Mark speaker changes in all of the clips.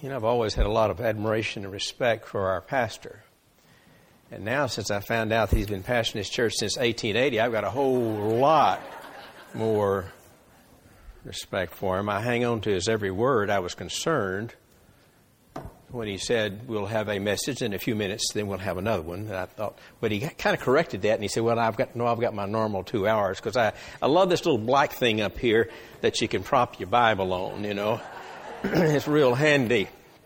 Speaker 1: You know, I've always had a lot of admiration and respect for our pastor. And now, since I found out that he's been pastoring his church since 1880, I've got a whole lot more respect for him. I hang on to his every word. I was concerned when he said, we'll have a message in a few minutes, then we'll have another one. And I thought, but he kind of corrected that, and he said, well, I've got my normal 2 hours, because I love this little black thing up here that you can prop your Bible on, you know. It's real handy.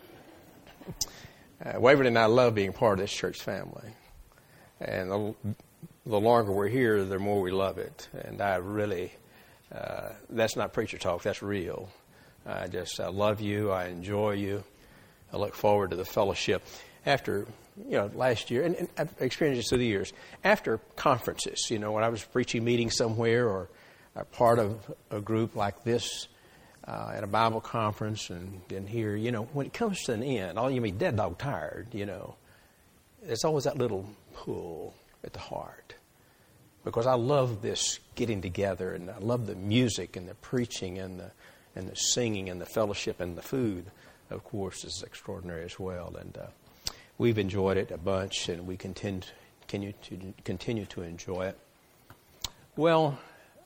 Speaker 1: Waverly and I love being part of this church family. And the longer we're here, the more we love it. And I really, that's not preacher talk, that's real. I love you, I enjoy you. I look forward to the fellowship. After, last year, and I've experienced this through the years, after conferences, when I was preaching meetings somewhere or a part of a group like this, at a Bible conference and here, when it comes to an end, you'll be dead dog tired, there's always that little pull at the heart. Because I love this getting together, and I love the music and the preaching and the singing and the fellowship, and the food, of course, is extraordinary as well. And we've enjoyed it a bunch, and we continue to enjoy it. Well,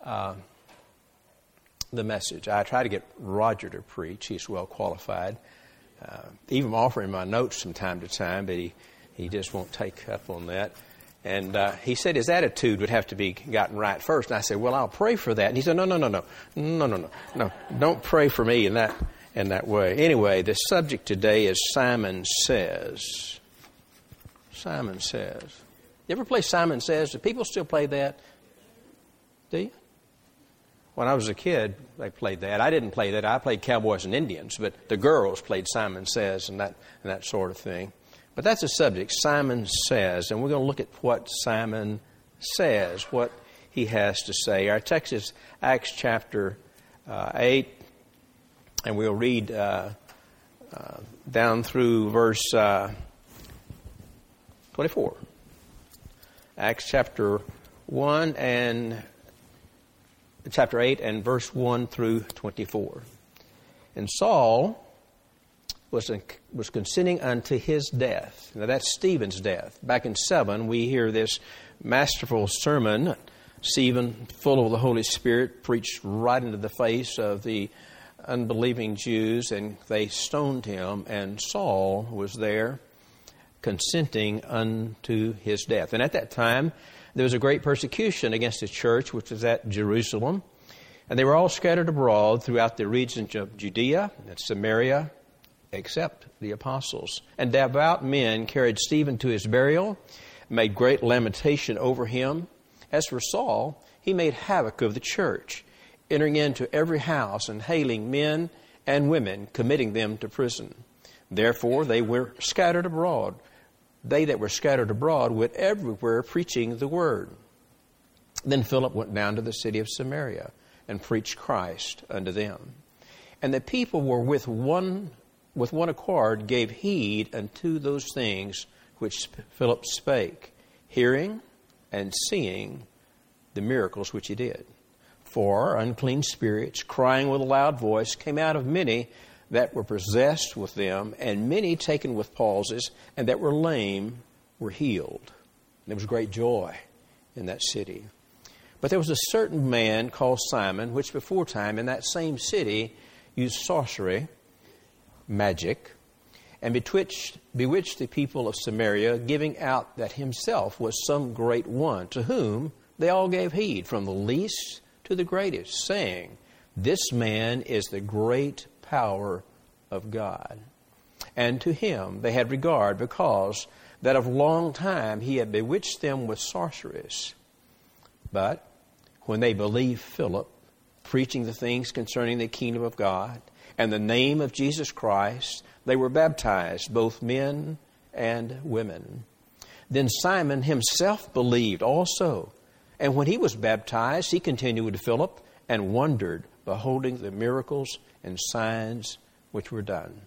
Speaker 1: the message. I try to get Roger to preach. He's well qualified. Even offering my notes from time to time, but he just won't take up on that. And he said his attitude would have to be gotten right first. And I said, well, I'll pray for that. And he said, no, don't pray for me in that way. Anyway, the subject today is Simon Says. Simon Says. You ever play Simon Says? Do people still play that? Do you? When I was a kid, they played that. I didn't play that. I played Cowboys and Indians, but the girls played Simon Says and that sort of thing. But that's the subject, Simon Says, and we're going to look at what Simon says, what he has to say. Our text is Acts chapter 8, and we'll read down through verse 24. Acts chapter 1 and chapter 8 and verse 1 through 24. And Saul was consenting unto his death. Now that's Stephen's death. Back in 7, we hear this masterful sermon. Stephen, full of the Holy Spirit, preached right into the face of the unbelieving Jews, and they stoned him, and Saul was there consenting unto his death. And at that time, there was a great persecution against the church, which was at Jerusalem. And they were all scattered abroad throughout the regions of Judea and Samaria, except the apostles. And devout men carried Stephen to his burial, made great lamentation over him. As for Saul, he made havoc of the church, entering into every house and hailing men and women, committing them to prison. Therefore they were scattered abroad. They that were scattered abroad went everywhere preaching the word. Then Philip went down to the city of Samaria and preached Christ unto them. And the people were with one accord gave heed unto those things which Philip spake, hearing and seeing the miracles which he did. For unclean spirits, crying with a loud voice, came out of many that were possessed with them, and many taken with palsies, and that were lame were healed. And there was great joy in that city. But there was a certain man called Simon, which before time in that same city used sorcery, magic, and bewitched the people of Samaria, giving out that himself was some great one, to whom they all gave heed, from the least to the greatest, saying, this man is the great power of God. And to him they had regard, because that of long time he had bewitched them with sorceries. But when they believed Philip, preaching the things concerning the kingdom of God, and the name of Jesus Christ, they were baptized, both men and women. Then Simon himself believed also. And when he was baptized, he continued with Philip, and wondered, beholding the miracles and signs which were done.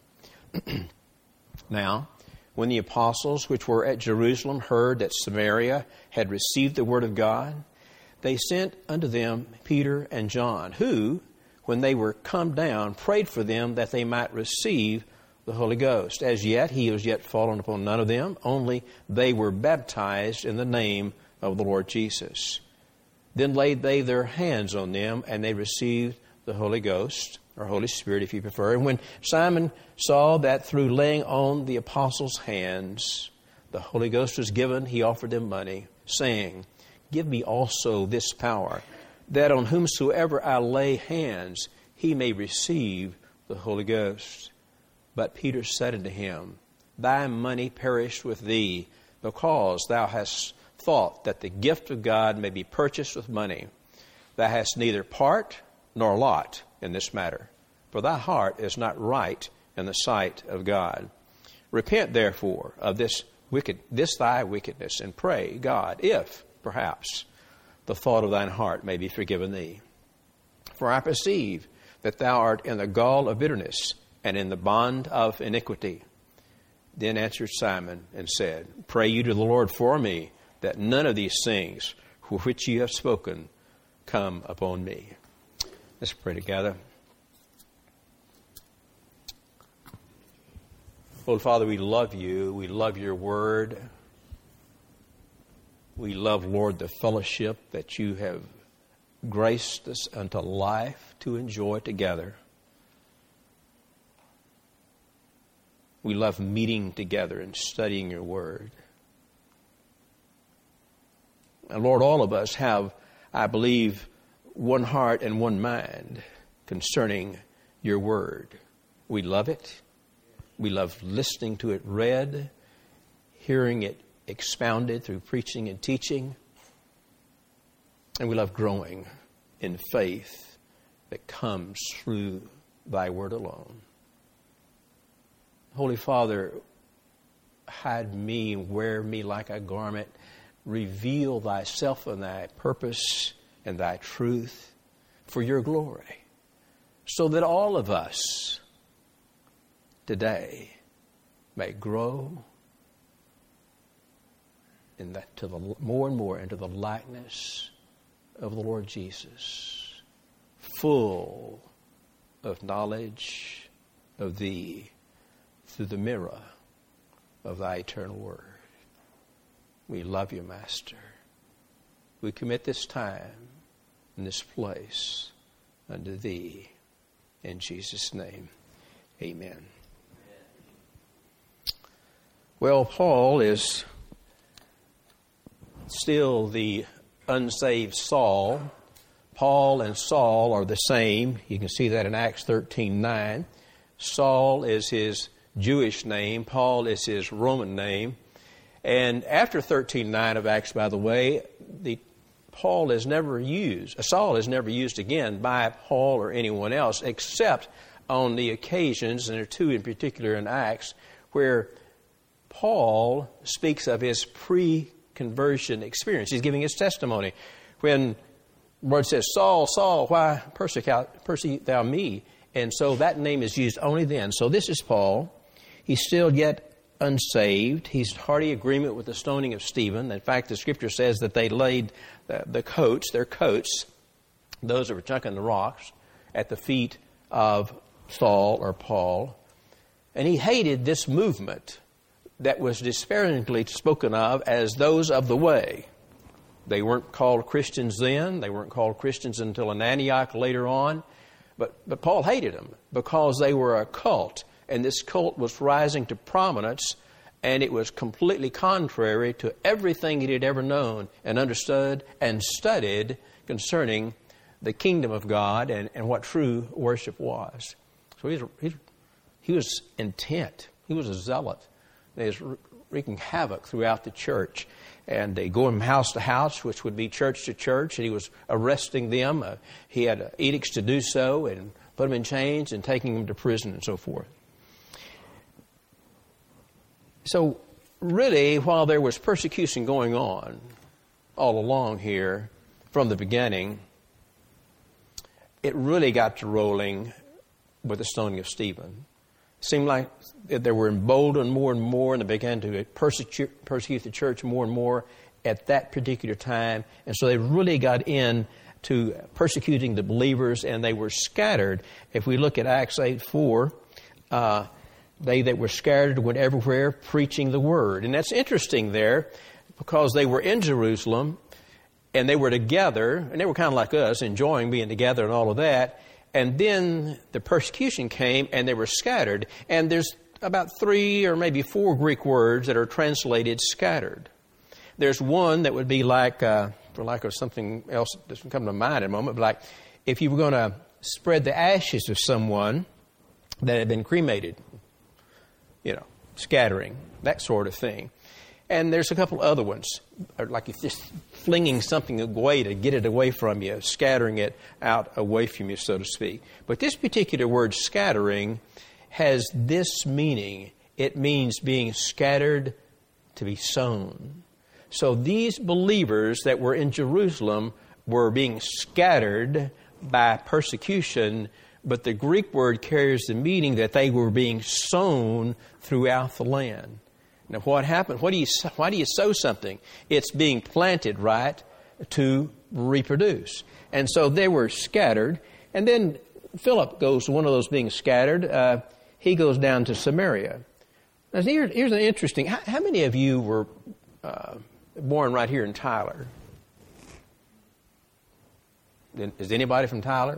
Speaker 1: Now, when the apostles which were at Jerusalem heard that Samaria had received the word of God, they sent unto them Peter and John, who, when they were come down, prayed for them that they might receive the Holy Ghost. As yet, he was yet fallen upon none of them, only they were baptized in the name of the Lord Jesus. Then laid they their hands on them, and they received the Holy Ghost, or Holy Spirit if you prefer. And when Simon saw that through laying on the apostles' hands, the Holy Ghost was given, he offered them money, saying, Give me also this power, that on whomsoever I lay hands, he may receive the Holy Ghost. But Peter said unto him, Thy money perish with thee, because thou hast thought that the gift of God may be purchased with money. Thou hast neither part nor lot in this matter, for thy heart is not right in the sight of God. Repent therefore of this thy wickedness, and pray God, if perhaps the thought of thine heart may be forgiven thee. For I perceive that thou art in the gall of bitterness, and in the bond of iniquity. Then answered Simon and said, Pray you to the Lord for me, that none of these things for which you have spoken come upon me. Let's pray together. Lord Father, we love you. We love your word. We love, Lord, the fellowship that you have graced us unto life to enjoy together. We love meeting together and studying your word. And Lord, all of us have, I believe, one heart and one mind concerning your word. We love it. We love listening to it read, hearing it expounded through preaching and teaching. And we love growing in faith that comes through thy word alone. Holy Father, hide me, wear me like a garment. Reveal thyself and thy purpose and thy truth for your glory, so that all of us today may grow in that to the more and more into the likeness of the Lord Jesus, full of knowledge of thee through the mirror of thy eternal word. We love you, Master. We commit this time and this place unto thee. In Jesus' name, amen. Well, Paul is still the unsaved Saul. Paul and Saul are the same. You can see that in Acts 13:9. Saul is his Jewish name. Paul is his Roman name. And after 13:9 of Acts, by the way, Saul is never used again by Paul or anyone else, except on the occasions, and there are two in particular in Acts, where Paul speaks of his pre-conversion experience. He's giving his testimony. When the word says, Saul, Saul, why persecute thou me? And so that name is used only then. So this is Paul. He's still yet unsaved. He's in hearty agreement with the stoning of Stephen. In fact, the Scripture says that they laid their coats, those that were chucking the rocks, at the feet of Saul or Paul. And he hated this movement that was disparagingly spoken of as those of the way. They weren't called Christians then. They weren't called Christians until in Antioch later on. But Paul hated them because they were a cult. And this cult was rising to prominence, and it was completely contrary to everything he had ever known and understood and studied concerning the kingdom of God and what true worship was. So he was intent. He was a zealot. He was wreaking havoc throughout the church. And they go from house to house, which would be church to church, and he was arresting them. He had edicts to do so and put them in chains and taking them to prison and so forth. So really, while there was persecution going on all along here from the beginning, it really got to rolling with the stoning of Stephen. It seemed like they were emboldened more and more, and they began to persecute the church more and more at that particular time. And so they really got into persecuting the believers, and they were scattered. If we look at Acts 8:4, They that were scattered went everywhere preaching the word. And that's interesting there because they were in Jerusalem and they were together, and they were kind of like us, enjoying being together and all of that. And then the persecution came and they were scattered. And there's about 3 or maybe 4 Greek words that are translated scattered. There's one that would be like, for lack of something else that doesn't come to mind in a moment, but like if you were going to spread the ashes of someone that had been cremated, scattering, that sort of thing. And there's a couple other ones, like if just flinging something away to get it away from you, scattering it out away from you, so to speak. But this particular word, scattering, has this meaning. It means being scattered to be sown. So these believers that were in Jerusalem were being scattered by persecution, but the Greek word carries the meaning that they were being sown throughout the land. Now, what happened? Why do you sow something? It's being planted, right, to reproduce. And so they were scattered. And then Philip goes, one of those being scattered, he goes down to Samaria. Now, here's an interesting, how many of you were born right here in Tyler? Is anybody from Tyler?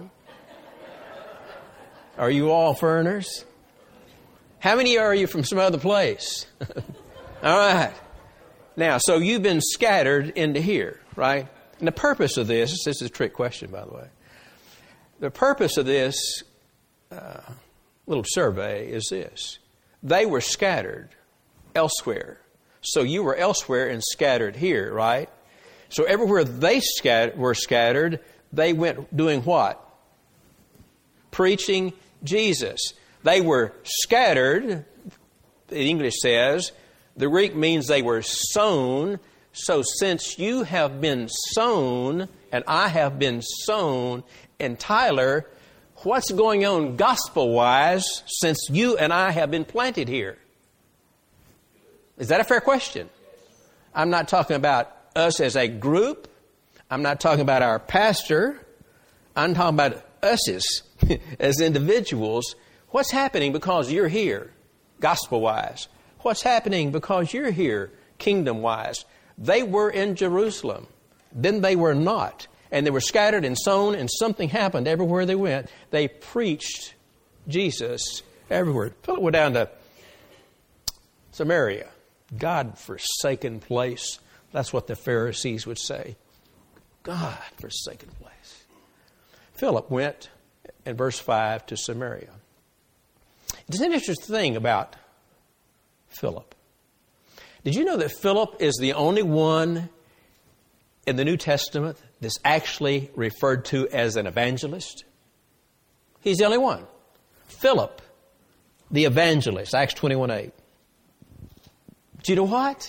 Speaker 1: Are you all foreigners? How many are you from some other place? All right. Now, so you've been scattered into here, right? And the purpose of this is a trick question, by the way. The purpose of this little survey is this. They were scattered elsewhere. So you were elsewhere and scattered here, right? So everywhere they were scattered, they went doing what? Preaching Jesus. They were scattered, the English says. The Greek means they were sown. So since you have been sown and I have been sown in Tyler, what's going on gospel-wise since you and I have been planted here? Is that a fair question? I'm not talking about us as a group. I'm not talking about our pastor. I'm talking about us as individuals. What's happening because you're here, gospel-wise? What's happening because you're here, kingdom-wise? They were in Jerusalem. Then they were not. And they were scattered and sown, and something happened everywhere they went. They preached Jesus everywhere. Philip went down to Samaria, God-forsaken place. That's what the Pharisees would say. God-forsaken place. Philip went, in verse 5, to Samaria. It's an interesting thing about Philip. Did you know that Philip is the only one in the New Testament that's actually referred to as an evangelist? He's the only one. Philip, the evangelist, Acts 21:8. Do you know what?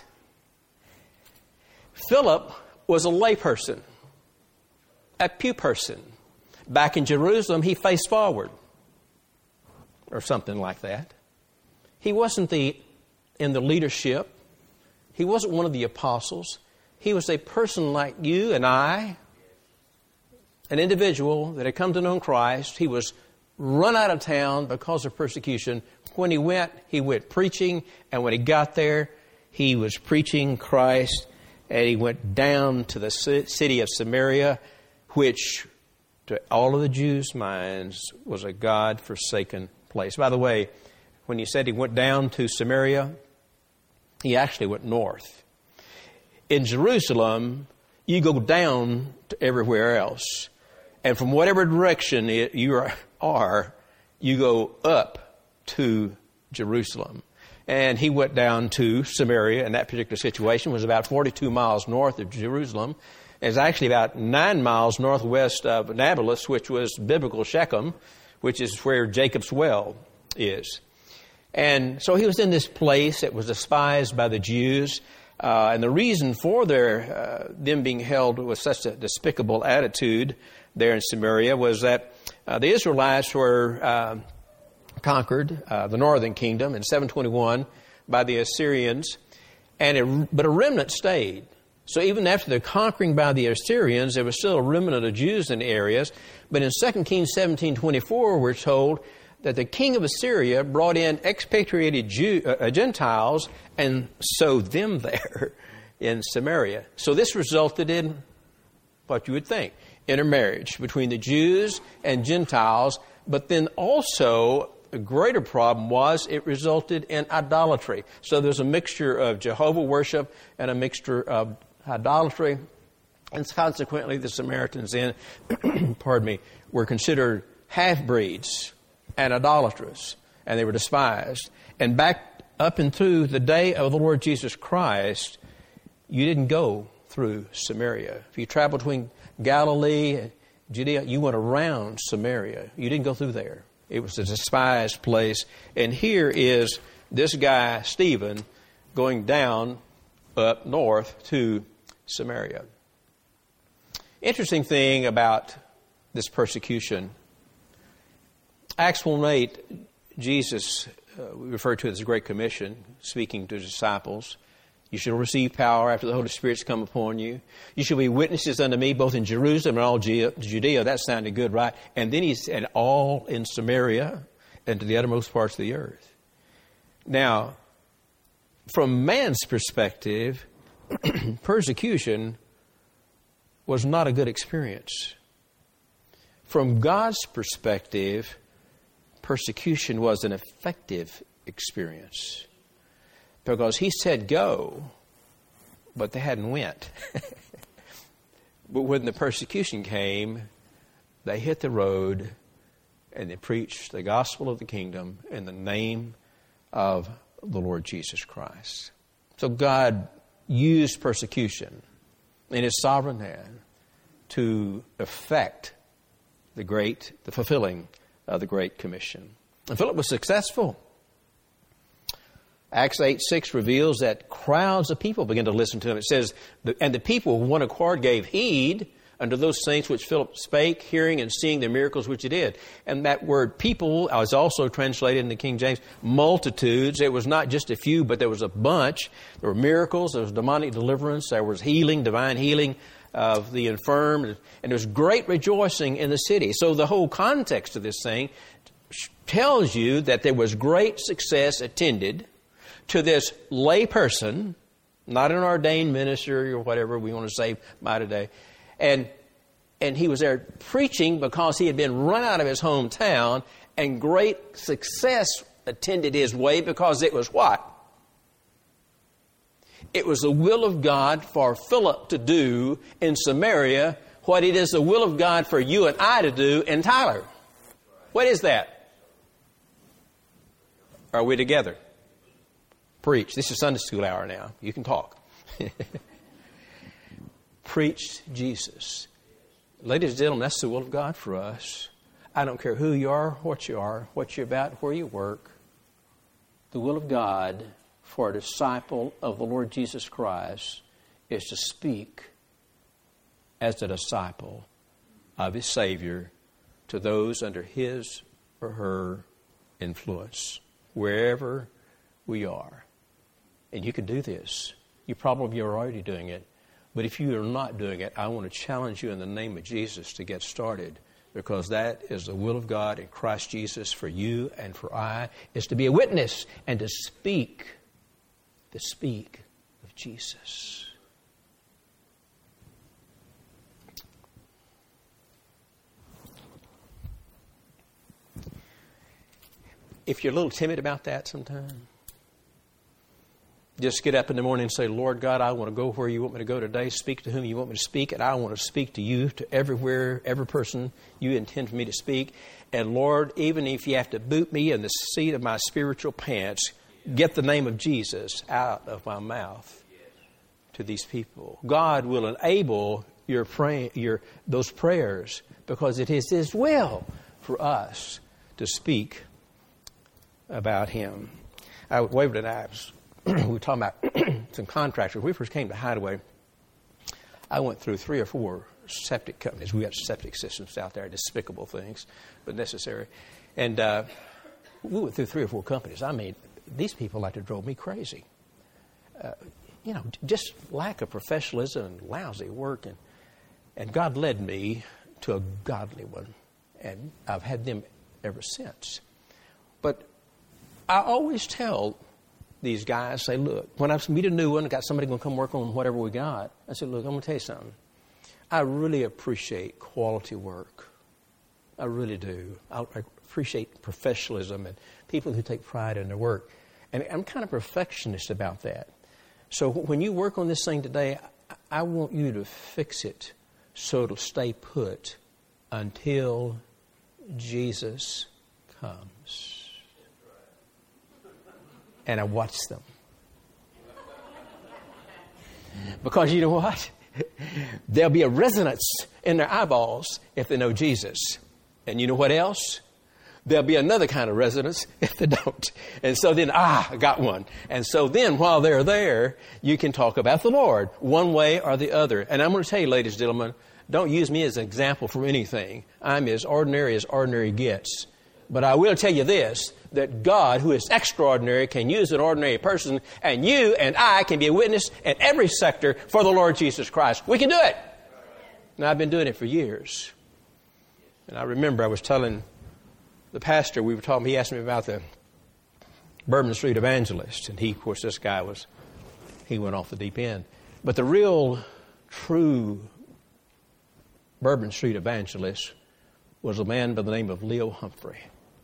Speaker 1: Philip was a layperson, a pew person. Back in Jerusalem, he faced forward, or something like that. He wasn't in the leadership. He wasn't one of the apostles. He was a person like you and I, an individual that had come to know Christ. He was run out of town because of persecution. When he went preaching, and when he got there, he was preaching Christ, and he went down to the city of Samaria, which to all of the Jews' minds was a God-forsaken place. By the way, when he said he went down to Samaria, he actually went north. In Jerusalem, you go down to everywhere else. And from whatever direction you are, you go up to Jerusalem. And he went down to Samaria, and that particular situation was about 42 miles north of Jerusalem. It's actually about 9 miles northwest of Nablus, which was biblical Shechem, which is where Jacob's well is. And so he was in this place that was despised by the Jews. And the reason for them being held with such a despicable attitude there in Samaria was that the Israelites were conquered, the northern kingdom, in 721 by the Assyrians, but a remnant stayed. So even after the conquering by the Assyrians, there was still a remnant of Jews in the areas. But in 2 Kings 17:24, we're told that the king of Assyria brought in expatriated Gentiles and sowed them there in Samaria. So this resulted in what you would think, intermarriage between the Jews and Gentiles, but then also a greater problem was it resulted in idolatry. So there's a mixture of Jehovah worship and a mixture of idolatry, and consequently the Samaritans then, were considered half-breeds and idolatrous, and they were despised. And back up and through the day of the Lord Jesus Christ, you didn't go through Samaria. If you traveled between Galilee and Judea, you went around Samaria. You didn't go through there. It was a despised place. And here is this guy, Stephen, going down up north to Samaria. Interesting thing about this persecution. Acts 1:8, Jesus, we refer to it as the Great Commission, speaking to the disciples. You shall receive power after the Holy Spirit's come upon you. You shall be witnesses unto me both in Jerusalem and all Judea. That sounded good, right? And then he said all in Samaria and to the uttermost parts of the earth. Now, from man's perspective, persecution was not a good experience. From God's perspective, persecution was an effective experience. Because he said go, but they hadn't went. But when the persecution came, they hit the road and they preached the gospel of the kingdom in the name of the Lord Jesus Christ. So God used persecution in his sovereign hand to effect the fulfilling of the Great Commission. And Philip was successful. Acts 8:6 reveals that crowds of people began to listen to him. It says, and the people with one accord gave heed unto those things which Philip spake, hearing and seeing the miracles which he did. And that word people is also translated in the King James, multitudes. It was not just a few, but there was a bunch. There were miracles, there was demonic deliverance, there was healing, divine healing of the infirm, and there was great rejoicing in the city. So the whole context of this thing tells you that there was great success attended to this lay person, not an ordained minister or whatever we want to say by today. And he was there preaching because he had been run out of his hometown, and great success attended his way because it was what? It was the will of God for Philip to do in Samaria what it is the will of God for you and I to do in Tyler. What is that? Are we together? Preach. This is Sunday school hour now. You can talk. Preach Jesus. Ladies and gentlemen, that's the will of God for us. I don't care who you are, what you're about, where you work. The will of God for a disciple of the Lord Jesus Christ is to speak as a disciple of his Savior to those under his or her influence, wherever we are. And you can do this. You probably are already doing it. But if you are not doing it, I want to challenge you in the name of Jesus to get started, because that is the will of God in Christ Jesus for you and for I, is to be a witness and to speak of Jesus. If you're a little timid about that sometime, just get up in the morning and say, Lord God, I want to go where you want me to go today, speak to whom you want me to speak, and I want to speak to you, to everywhere, every person you intend for me to speak. And Lord, even if you have to boot me in the seat of my spiritual pants, get the name of Jesus out of my mouth to these people. God will enable those prayers, because it is his will for us to speak about him. Waverly and I we were talking about some contractors. When we first came to Hideaway, I went through 3 or 4 septic companies. We got septic systems out there, despicable things, but necessary. And we went through 3 or 4 companies. I mean, these people like to drove me crazy. Just lack of professionalism and lousy work. And God led me to a godly one. And I've had them ever since. But I always tell these guys, say, look, when I meet a new one, got somebody going to come work on whatever we got, I say, look, I'm going to tell you something. I really appreciate quality work. I really do. I appreciate professionalism and people who take pride in their work. And I'm kind of perfectionist about that. So when you work on this thing today, I want you to fix it so it'll stay put until Jesus comes. And I watch them. Because you know what? There'll be a resonance in their eyeballs if they know Jesus. And you know what else? There'll be another kind of resonance if they don't. And so then, I got one. And so then while they're there, you can talk about the Lord one way or the other. And I'm going to tell you, ladies and gentlemen, don't use me as an example for anything. I'm as ordinary gets. But I will tell you this, that God, who is extraordinary, can use an ordinary person, and you and I can be a witness in every sector for the Lord Jesus Christ. We can do it. And I've been doing it for years. And I remember I was telling the pastor, we were talking, he asked me about the Bourbon Street Evangelist. And of course, this guy he went off the deep end. But the real, true Bourbon Street Evangelist was a man by the name of Leo Humphrey.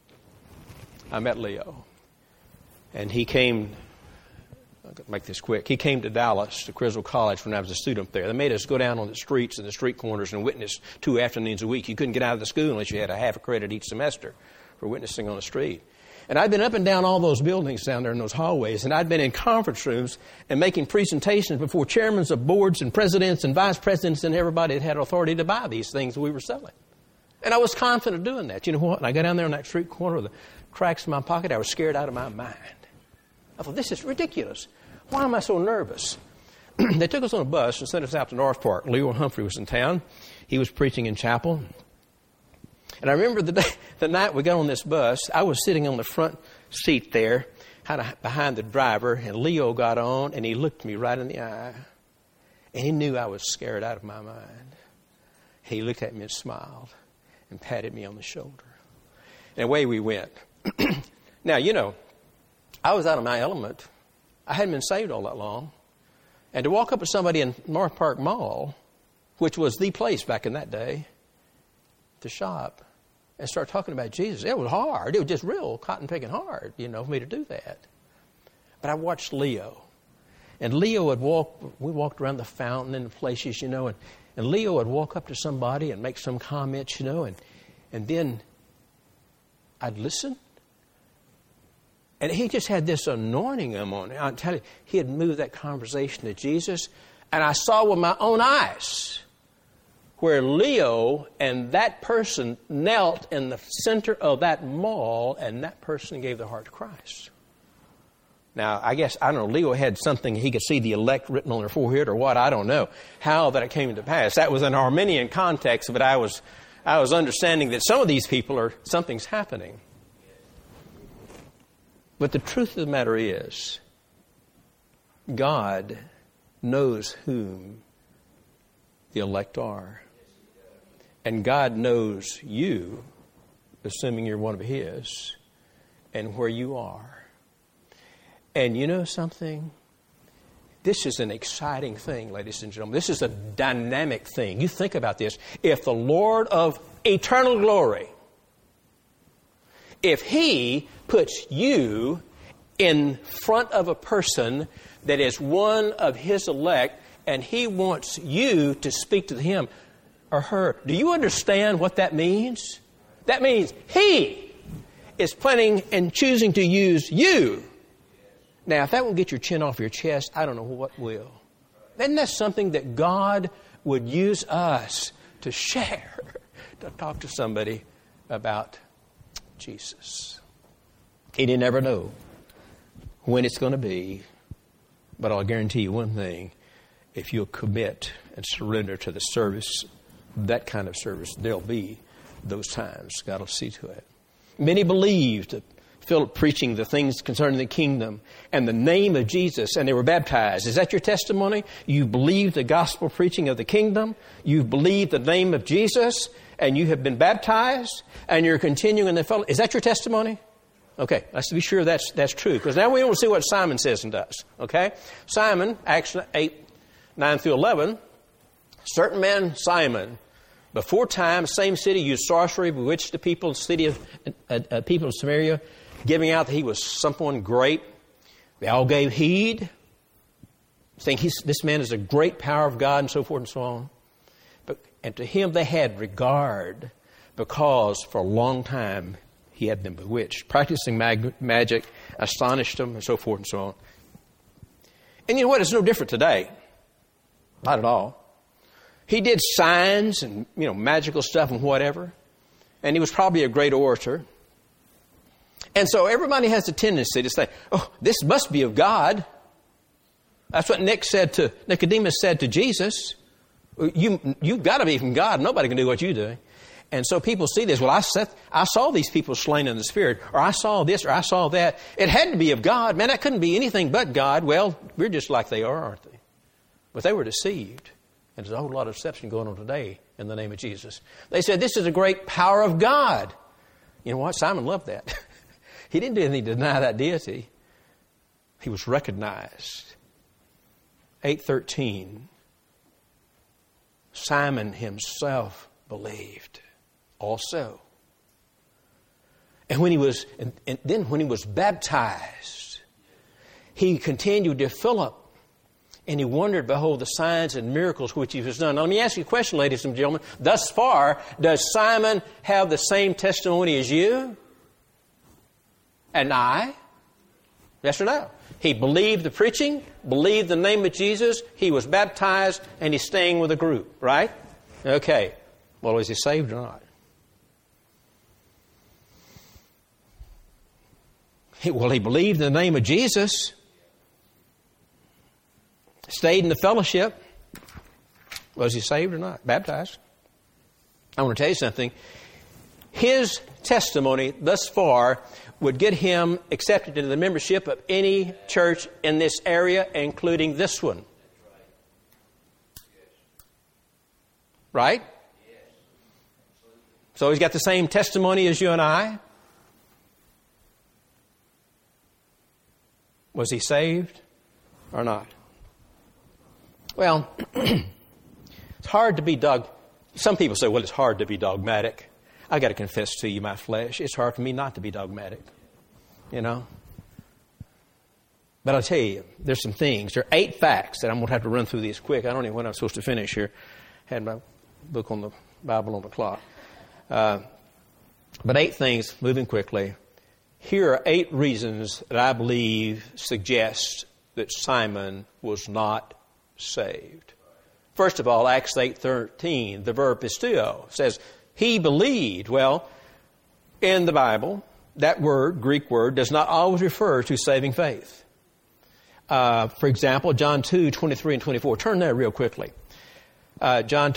Speaker 1: I met Leo. And he came, I'll make this quick, he came to Dallas, to Criswell College when I was a student there. They made us go down on the streets and the street corners and witness 2 afternoons a week. You couldn't get out of the school unless you had a half a credit each semester for witnessing on the street. And I'd been up and down all those buildings down there in those hallways, and I'd been in conference rooms and making presentations before chairmen of boards and presidents and vice presidents and everybody that had authority to buy these things we were selling. And I was confident of doing that. You know what? And I got down there in that street corner with the cracks in my pocket. I was scared out of my mind. I thought, this is ridiculous. Why am I so nervous? They took us on a bus and sent us out to North Park. Leo Humphrey was in town. He was preaching in chapel. And I remember the night we got on this bus, I was sitting on the front seat there, kind of behind the driver, and Leo got on, and he looked me right in the eye. And he knew I was scared out of my mind. He looked at me and smiled and patted me on the shoulder. And away we went. Now, you know, I was out of my element. I hadn't been saved all that long. And to walk up to somebody in North Park Mall, which was the place back in that day, to shop and start talking about Jesus, it was hard. It was just real cotton-picking hard, you know, for me to do that. But I watched Leo. And Leo would we walked around the fountain and the places, you know, and Leo would walk up to somebody and make some comments, you know, and then I'd listen. And he just had this anointing on him. I'll tell you, he had moved that conversation to Jesus. And I saw with my own eyes where Leo and that person knelt in the center of that mall, and that person gave their heart to Christ. Now, I guess, I don't know, Leo had something, he could see the elect written on their forehead or what, I don't know how that it came to pass. That was an Arminian context, but I was understanding that some of these people something's happening. But the truth of the matter is, God knows whom the elect are. And God knows you, assuming you're one of His, and where you are. And you know something? This is an exciting thing, ladies and gentlemen. This is a dynamic thing. You think about this. If the Lord of eternal glory, if He puts you in front of a person that is one of His elect, and He wants you to speak to him or her, do you understand what that means? That means He is planning and choosing to use you. Now, if that won't get your chin off your chest, I don't know what will. Isn't that something that God would use us to share, to talk to somebody about Jesus? And you never know when it's going to be, but I'll guarantee you one thing. If you'll commit and surrender to the service, that kind of service, there'll be those times. God will see to it. Many believed Philip preaching the things concerning the kingdom and the name of Jesus, and they were baptized. Is that your testimony? You believe the gospel preaching of the kingdom, you believe the name of Jesus, and you have been baptized, and you're continuing in the fellowship. Is that your testimony? Okay, let's be sure that's true. Because now we want to see what Simon says and does. Okay? Simon, Acts 8, 9 through 11. Certain man, Simon, before time, same city, used sorcery, bewitched the people, city of people of Samaria, giving out that he was someone great. They all gave heed, saying this man is a great power of God, and so forth and so on. And to him they had regard, because for a long time he had been bewitched. Practicing magic astonished them, and so forth and so on. And you know what? It's no different today. Not at all. He did signs and, magical stuff and whatever. And he was probably a great orator. And so everybody has a tendency to say, oh, this must be of God. That's what Nicodemus said to Jesus. You've got to be from God. Nobody can do what you do. And so people see this. Well, I saw these people slain in the Spirit, or I saw this, or I saw that. It had to be of God. Man, that couldn't be anything but God. Well, we're just like they are, aren't they? But they were deceived. And there's a whole lot of deception going on today in the name of Jesus. They said, this is a great power of God. You know what? Simon loved that. He didn't do anything to deny that deity. He was recognized. 8:13. Simon himself believed also. And then when he was baptized, he continued to Philip. And he wondered, behold, the signs and miracles which he has done. Now, let me ask you a question, ladies and gentlemen. Thus far, does Simon have the same testimony as you and I? Yes or no? He believed the preaching, believed the name of Jesus, he was baptized, and he's staying with a group, right? Okay. Well, is he saved or not? He believed in the name of Jesus. Stayed in the fellowship. Was he saved or not? Baptized. I want to tell you something. His testimony thus far would get him accepted into the membership of any church in this area, including this one. Right? So he's got the same testimony as you and I. Was he saved or not? Well, it's hard to be some people say, well, it's hard to be dogmatic. I got to confess to you, my flesh, it's hard for me not to be dogmatic. But I'll tell you, there's some things. There are 8 facts that I'm going to have to run through these quick. I don't even know when I'm supposed to finish here. I had my book on the Bible on the clock. But 8 things, moving quickly. Here are 8 reasons that I believe suggest that Simon was not saved. First of all, Acts 8:13, the verb pisteuo, says he believed. Well, in the Bible, that word, Greek word, does not always refer to saving faith. For example, John 2:23 and 24. Turn there real quickly. John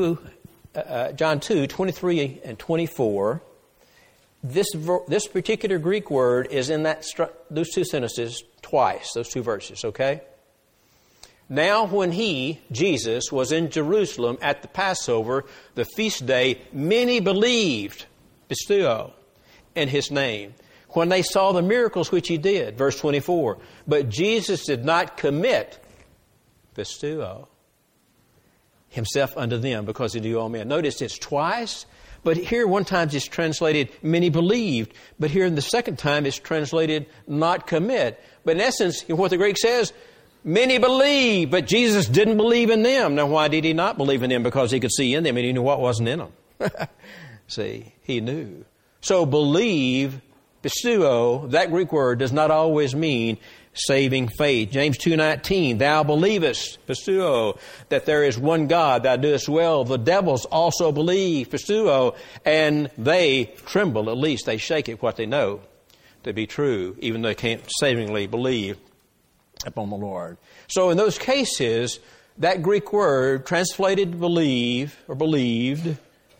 Speaker 1: 2:23 and 24. This particular Greek word is in those 2 sentences twice, those 2 verses, okay? Now when he, Jesus, was in Jerusalem at the Passover, the feast day, many believed, pisteuo, in his name, when they saw the miracles which he did. Verse 24. But Jesus did not commit, pisteuo, himself unto them, because he knew all men. Notice it's twice, but here one time it's translated, many believed. But here in the second time it's translated, not commit. But in essence, what the Greek says, many believe, but Jesus didn't believe in them. Now, why did he not believe in them? Because he could see in them and he knew what wasn't in them. See, he knew. So believe, pisteuo, that Greek word does not always mean saving faith. James 2:19, thou believest, pisteuo, that there is one God, thou doest well. The devils also believe, pisteuo, and they tremble. At least they shake at what they know to be true, even though they can't savingly believe upon the Lord. So in those cases, that Greek word translated believe or believed,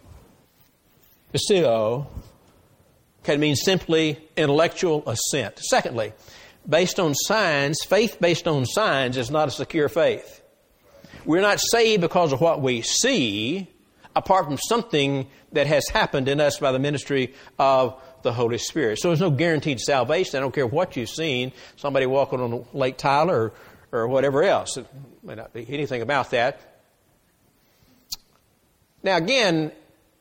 Speaker 1: pisteuo, can mean simply intellectual assent. Secondly, based on signs, faith based on signs is not a secure faith. We're not saved because of what we see, apart from something that has happened in us by the ministry of the Holy Spirit. So there's no guaranteed salvation. I don't care what you've seen, somebody walking on Lake Tyler or whatever else. It may not be anything about that. Now again,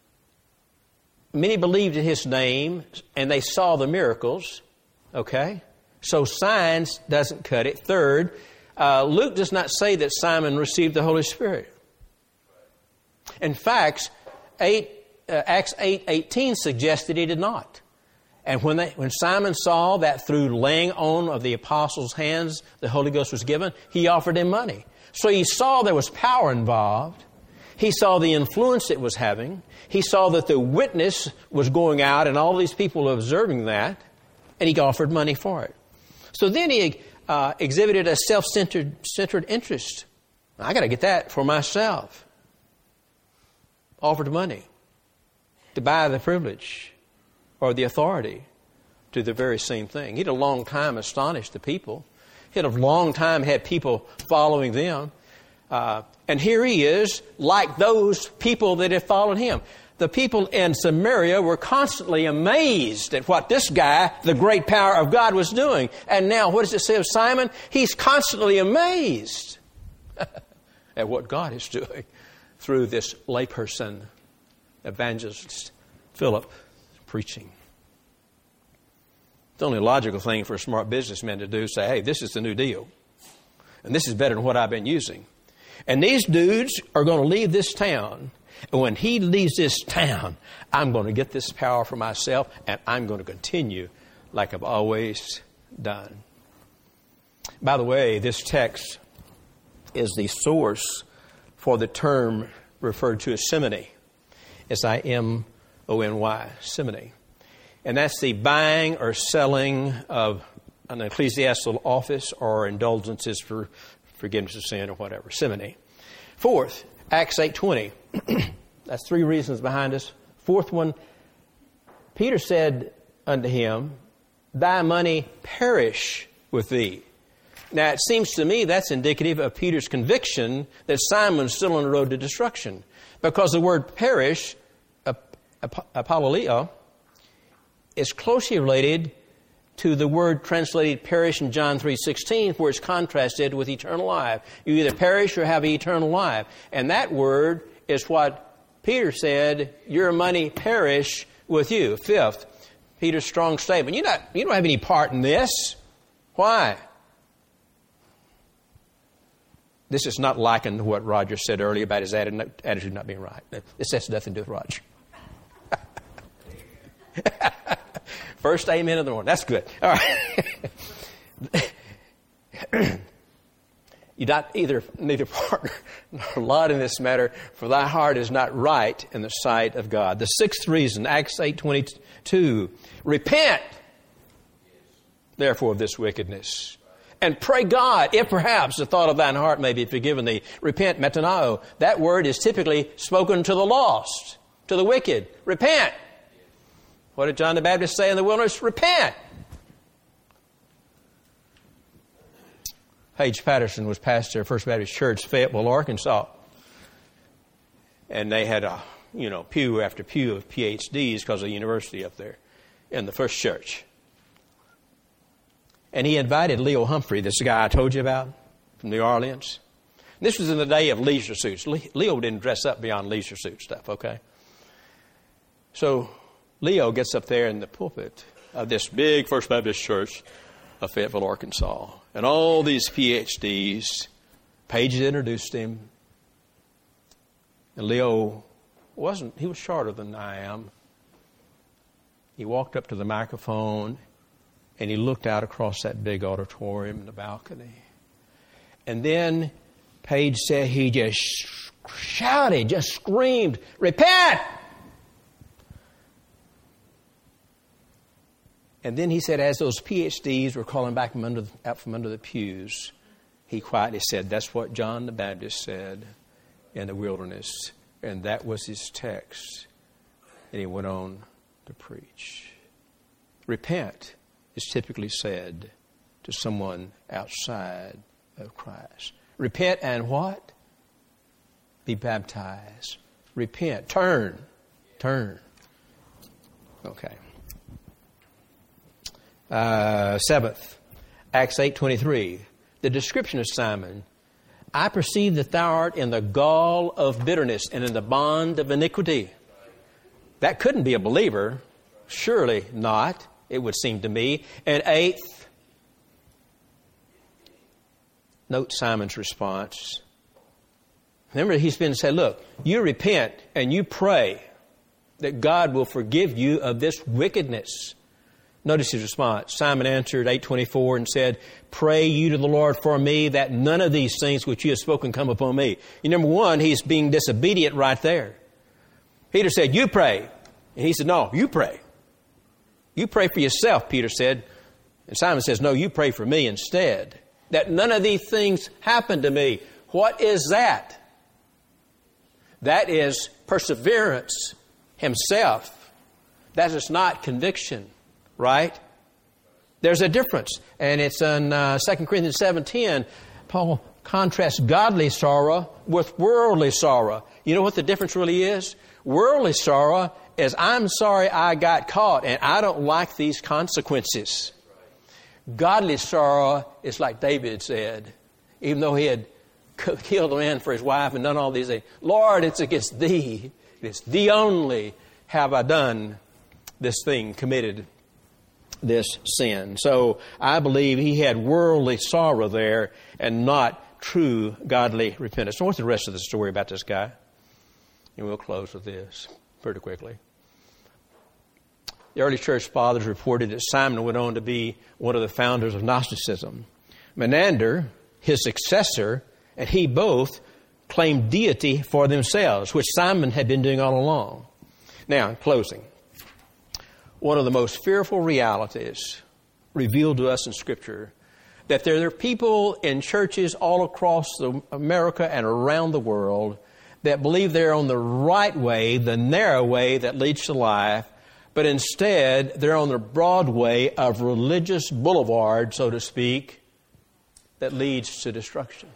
Speaker 1: many believed in His name and they saw the miracles. Okay? So signs doesn't cut it. Third, Luke does not say that Simon received the Holy Spirit. In fact, Acts 8:18 suggested he did not. And when Simon saw that through laying on of the apostles' hands the Holy Ghost was given, he offered him money. So he saw there was power involved. He saw the influence it was having. He saw that the witness was going out and all these people were observing that. And he offered money for it. So then he exhibited a self-centered interest. I got to get that for myself. Offered money to buy the privilege or the authority to the very same thing. He'd a long time astonished the people. He'd a long time had people following them. And here he is, like those people that had followed him. The people in Samaria were constantly amazed at what this guy, the great power of God, was doing. And now, what does it say of Simon? He's constantly amazed at what God is doing through this layperson, evangelist Philip, preaching. The only logical thing for a smart businessman to do is say, hey, this is the new deal. And this is better than what I've been using. And these dudes are going to leave this town. And when he leaves this town, I'm going to get this power for myself, and I'm going to continue like I've always done. By the way, this text is the source for the term referred to as simony. S-I-M-O-N-Y, simony. And that's the buying or selling of an ecclesiastical office or indulgences for forgiveness of sin or whatever. Simony. Fourth, Acts 8:20. That's three reasons behind this. Fourth one, Peter said unto him, thy money perish with thee. Now, it seems to me that's indicative of Peter's conviction that Simon's still on the road to destruction. Because the word perish, apololeo, is closely related to the word translated perish in John 3:16, where it's contrasted with eternal life. You either perish or have eternal life. And that word is what Peter said, your money perish with you. Fifth, Peter's strong statement. You don't have any part in this. Why? This is not likened to what Roger said earlier about his attitude not being right. This has nothing to do with Roger. First amen of the morning. That's good. All right. You not neither part nor lot in this matter, for thy heart is not right in the sight of God. The sixth reason, Acts 8:22, repent, therefore, of this wickedness, and pray God, if perhaps the thought of thine heart may be forgiven thee. Repent, metanao. That word is typically spoken to the lost, to the wicked. Repent. What did John the Baptist say in the wilderness? Repent. Paige Patterson was pastor of First Baptist Church, Fayetteville, Arkansas. And they had pew after pew of PhDs because of the university up there in the first church. And he invited Leo Humphrey, this guy I told you about from New Orleans. This was in the day of leisure suits. Leo didn't dress up beyond leisure suit stuff, okay? So Leo gets up there in the pulpit of this big First Baptist Church of Fayetteville, Arkansas. And all these PhDs, Paige introduced him. And Leo he was shorter than I am. He walked up to the microphone and he looked out across that big auditorium in the balcony. And then Paige said he just shouted, just screamed, repent! And then he said, as those PhDs were calling back out from under the pews, he quietly said, that's what John the Baptist said in the wilderness. And that was his text. And he went on to preach. Repent is typically said to someone outside of Christ. Repent and what? Be baptized. Repent. Turn. Okay. Seventh, Acts 8:23. The description of Simon. I perceive that thou art in the gall of bitterness and in the bond of iniquity. That couldn't be a believer. Surely not, it would seem to me. And eighth, note Simon's response. Remember, he's been said, look, you repent and you pray that God will forgive you of this wickedness. Notice his response. Simon answered, 8:24, and said, pray you to the Lord for me, that none of these things which you have spoken come upon me. Number one, he's being disobedient right there. Peter said, you pray. And he said, no, you pray. You pray for yourself, Peter said. And Simon says, no, you pray for me instead. That none of these things happen to me. What is that? That is perseverance himself. That is not conviction. Right? There's a difference. And it's in 2 Corinthians 7:10. Paul contrasts godly sorrow with worldly sorrow. You know what the difference really is? Worldly sorrow is I'm sorry I got caught and I don't like these consequences. Godly sorrow is like David said, even though he had killed a man for his wife and done all these things. Lord, it's against thee. It's thee only have I done this thing, committed this sin. So I believe he had worldly sorrow there and not true godly repentance. So what's the rest of the story about this guy? And we'll close with this pretty quickly. The early church fathers reported that Simon went on to be one of the founders of Gnosticism. Menander, his successor, and he both claimed deity for themselves, which Simon had been doing all along. Now, in closing, one of the most fearful realities revealed to us in Scripture, that there are people in churches all across America and around the world that believe they're on the right way, the narrow way that leads to life, but instead they're on the broad way of religious boulevard, so to speak, that leads to destruction.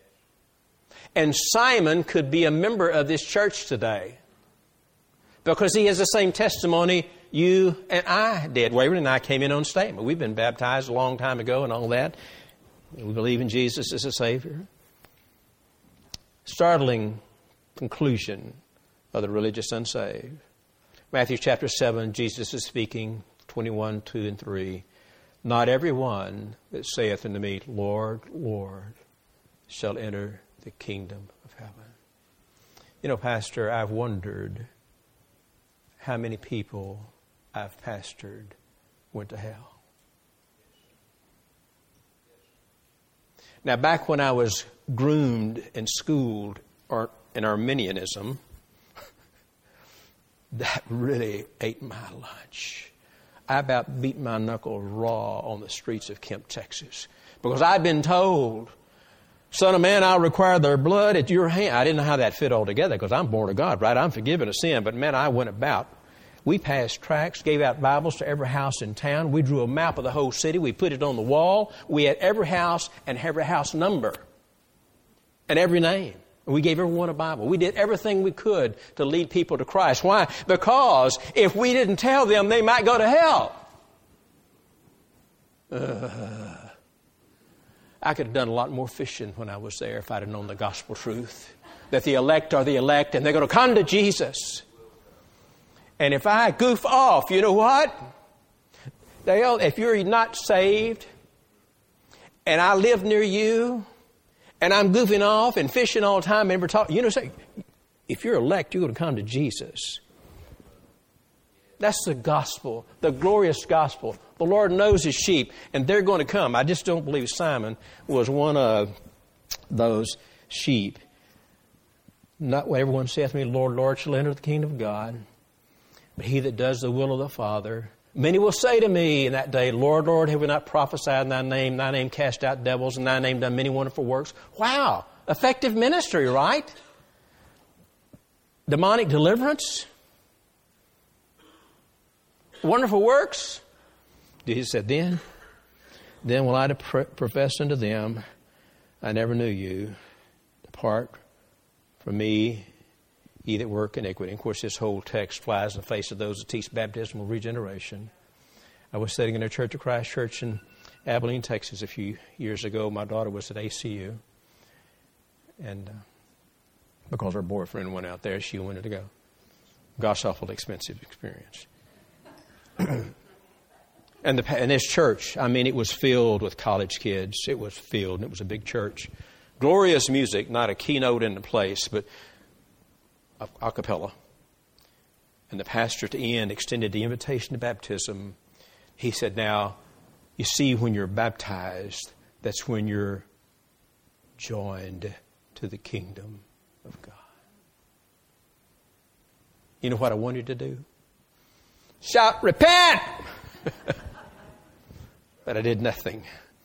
Speaker 1: And Simon could be a member of this church today because he has the same testimony you and I did. Wayward and I came in on statement. We've been baptized a long time ago and all that. We believe in Jesus as a Savior. Startling conclusion of the religious unsaved. Matthew chapter 7, Jesus is speaking, 21, 2 and 3. Not every one that saith unto me, Lord, Lord, shall enter the kingdom of heaven. You know, Pastor, I've wondered how many people I've pastored went to hell. Now, back when I was groomed and schooled in Arminianism, that really ate my lunch. I about beat my knuckle raw on the streets of Kemp, Texas, because I'd been told, Son of man, I'll require their blood at your hand. I didn't know how that fit all together because I'm born of God, right? I'm forgiven of sin. But man, I went about. We passed tracts, gave out Bibles to every house in town. We drew a map of the whole city. We put it on the wall. We had every house and every house number and every name. We gave everyone a Bible. We did everything we could to lead people to Christ. Why? Because if we didn't tell them, they might go to hell. I could have done a lot more fishing when I was there if I'd have known the gospel truth. That the elect are the elect and they're going to come to Jesus. And if I goof off, you know what? If you're not saved and I live near you and I'm goofing off and fishing all the time and never talk, if you're elect, you're going to come to Jesus. That's the gospel, the glorious gospel. The Lord knows His sheep, and they're going to come. I just don't believe Simon was one of those sheep. Not what everyone saith to me, Lord, Lord, shall enter the kingdom of God, but he that does the will of the Father. Many will say to me in that day, Lord, Lord, have we not prophesied in thy name cast out devils, in thy name done many wonderful works? Wow, effective ministry, right? Demonic deliverance? Wonderful works? Jesus said, then will I profess unto them, I never knew you. Depart from me, ye that work iniquity. And of course, this whole text flies in the face of those that teach baptismal regeneration. I was sitting in a Church of Christ church in Abilene, Texas a few years ago. My daughter was at ACU. And because her boyfriend went out there, she wanted to go. Gosh, awful expensive experience. And this church, I mean, it was filled with college kids. It was filled, and it was a big church. Glorious music, not a keynote in the place, but a cappella. And the pastor at the end extended the invitation to baptism. He said, now, you see, when you're baptized, that's when you're joined to the kingdom of God. You know what I wanted to do? Shout, repent! But I did nothing.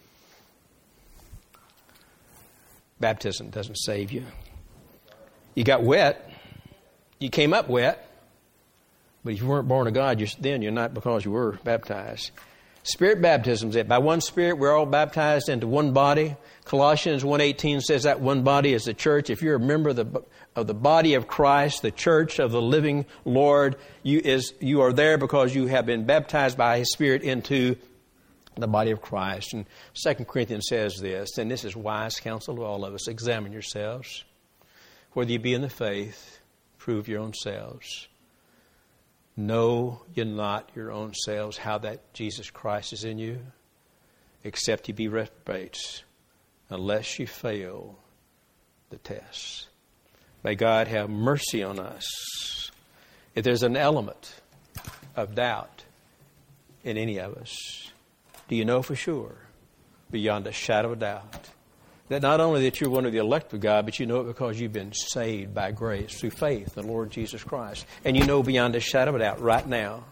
Speaker 1: Baptism doesn't save you. You got wet. You came up wet. But if you weren't born of God, then you're not, because you were baptized. Spirit baptism is it. By one Spirit, we're all baptized into one body. Colossians 1:18 says that one body is the church. If you're a member of the body of Christ, the church of the living Lord, you are there because you have been baptized by His Spirit into the body of Christ. And 2 Corinthians says this, and this is wise counsel to all of us: examine yourselves, whether you be in the faith, prove your own selves. Know ye not your own selves how that Jesus Christ is in you, except ye be reprobates, unless you fail the test. May God have mercy on us. If there's an element of doubt in any of us, do you know for sure, beyond a shadow of doubt, that not only that you're one of the elect of God, but you know it because you've been saved by grace through faith in the Lord Jesus Christ. And you know beyond a shadow of doubt right now,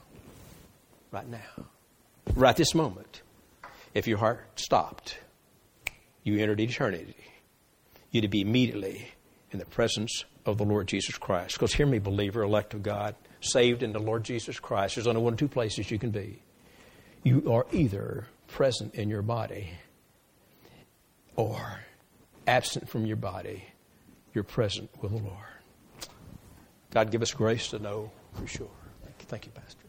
Speaker 1: right this moment, if your heart stopped, you entered eternity, you'd be immediately in the presence of the Lord Jesus Christ. Because hear me, believer, elect of God, saved in the Lord Jesus Christ, there's only one of two places you can be. You are either present in your body or absent from your body, you're present with the Lord. God, give us grace to know for sure. Thank you, Pastor.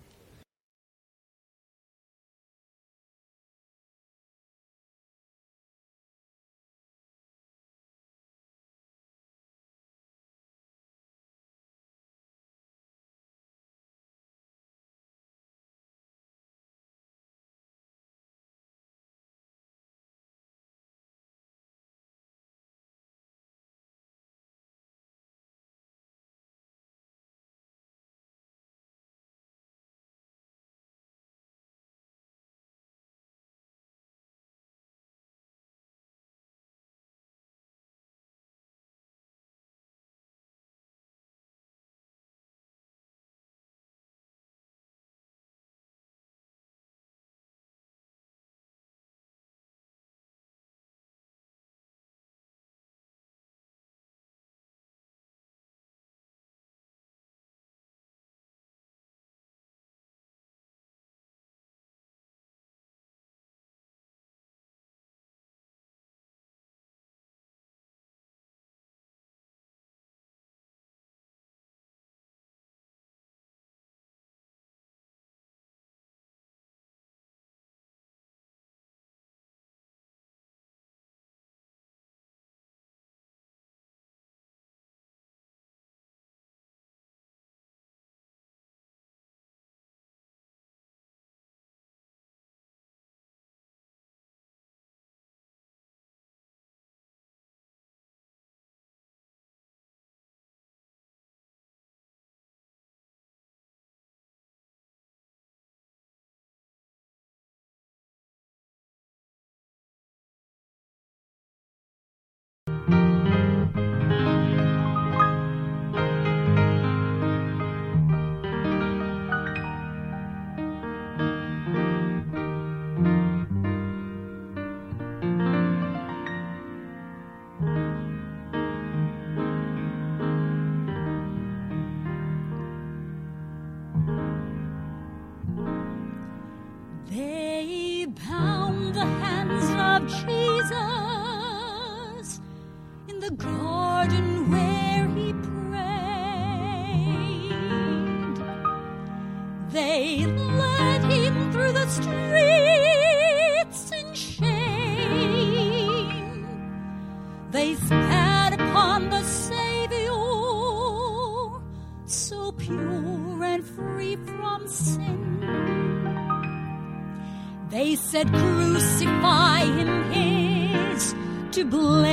Speaker 2: said, crucify him, his to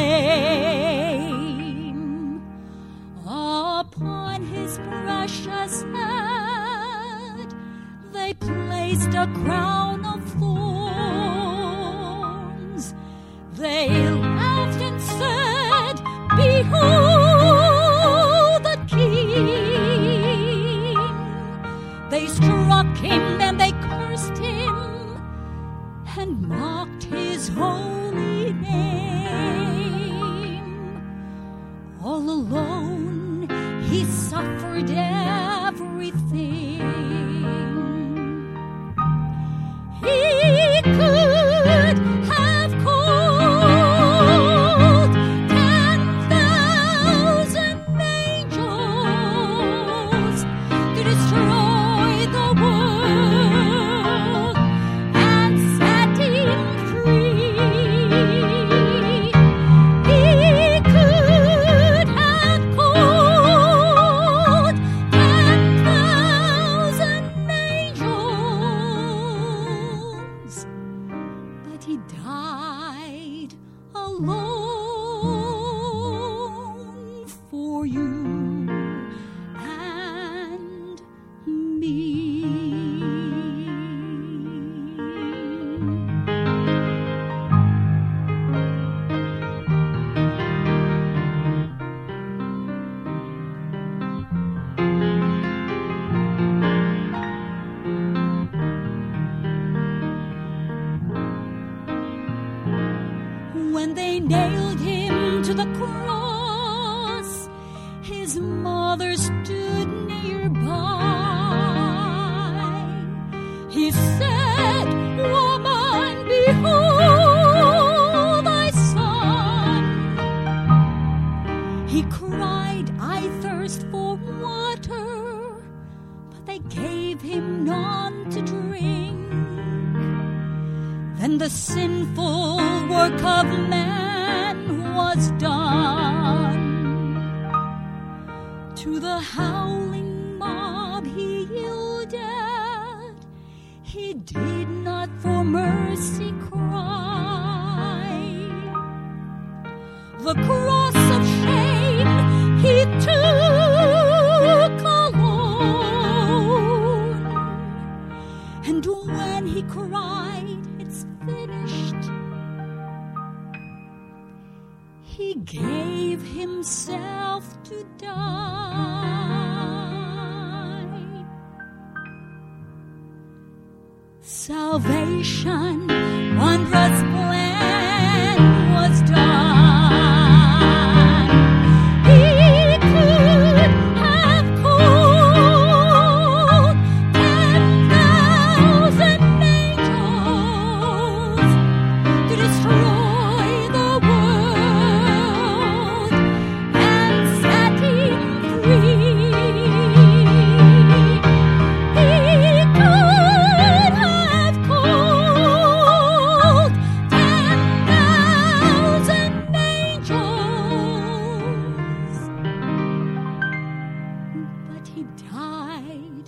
Speaker 2: blame. Upon his precious head they placed a crown of thorns. They laughed and said, behold the King. They struck him and they cursed him and mocked his holy name. All alone he suffered everything. He could have called 10,000 angels to destroy the world and set him free. He could have called 10,000 angels, but he died alone for you and me. When they nailed him to the cross, his mother stood nearby. He said, woman, behold thy son. He cried, I thirst for water, but they gave him none to drink. Then the sinful work of man was done. To the howling mob he yielded. He did not for mercy cry. The cross of shame he took alone. And when he cried, it's finished, he gave himself to die. Salvation, wondrous plan was done. He could have called 10,000 angels to destroy the world and set him free. He could have called 10,000 angels, but he died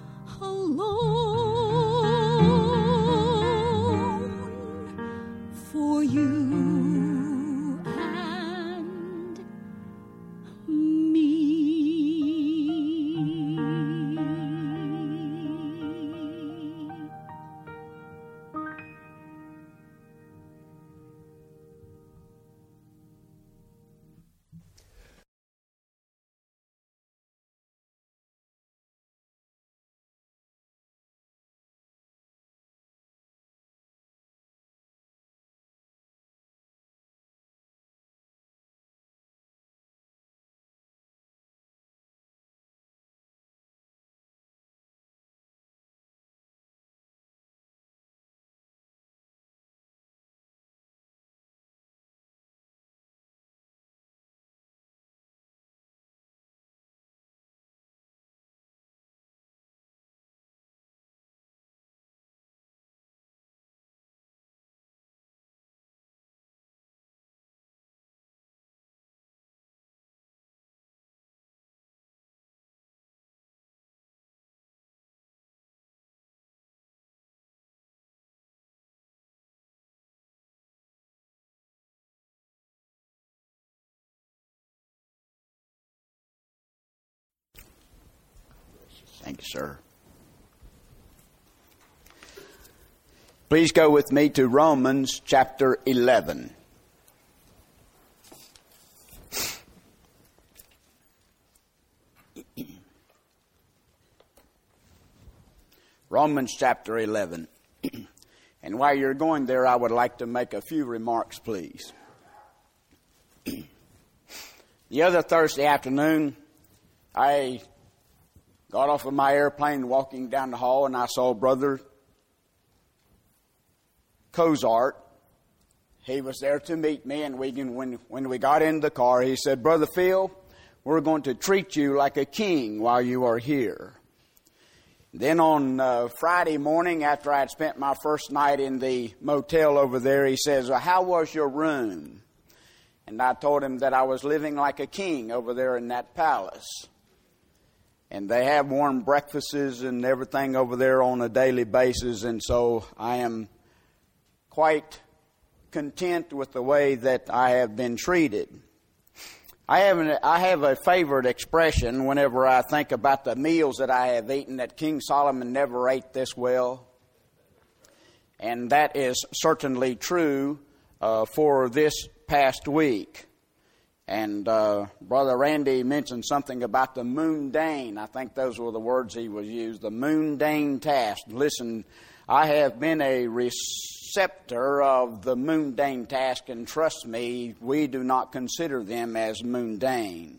Speaker 2: alone for you.
Speaker 3: Thank you, sir. Please go with me to Romans chapter 11. Romans chapter 11. And while you're going there, I would like to make a few remarks, please. The other Thursday afternoon, I got off of my airplane walking down the hall, and I saw Brother Cozart. He was there to meet me, and when we got in the car, he said, "Brother Phil, we're going to treat you like a king while you are here." Then on Friday morning, after I had spent my first night in the motel over there, he says, "How was your room?" And I told him that I was living like a king over there in that palace. And they have warm breakfasts and everything over there on a daily basis, and so I am quite content with the way that I have been treated. I have a favorite expression whenever I think about the meals that I have eaten, that King Solomon never ate this well. And that is certainly true for this past week. And Brother Randy mentioned something about the mundane. I think those were the words he was used, the mundane task. Listen, I have been a receptor of the mundane task, and trust me, we do not consider them as mundane.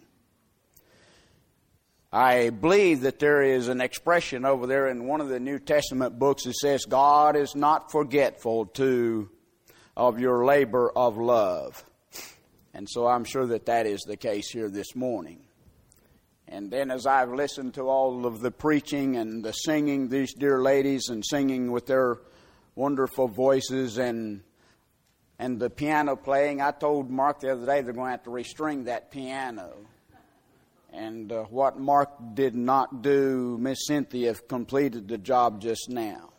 Speaker 3: I believe that there is an expression over there in one of the New Testament books that says, "God is not forgetful of your labor of love." And so I'm sure that that is the case here this morning. And then as I've listened to all of the preaching and the singing, these dear ladies and singing with their wonderful voices and the piano playing, I told Mark the other day they're going to have to restring that piano. And what Mark did not do, Miss Cynthia completed the job just now.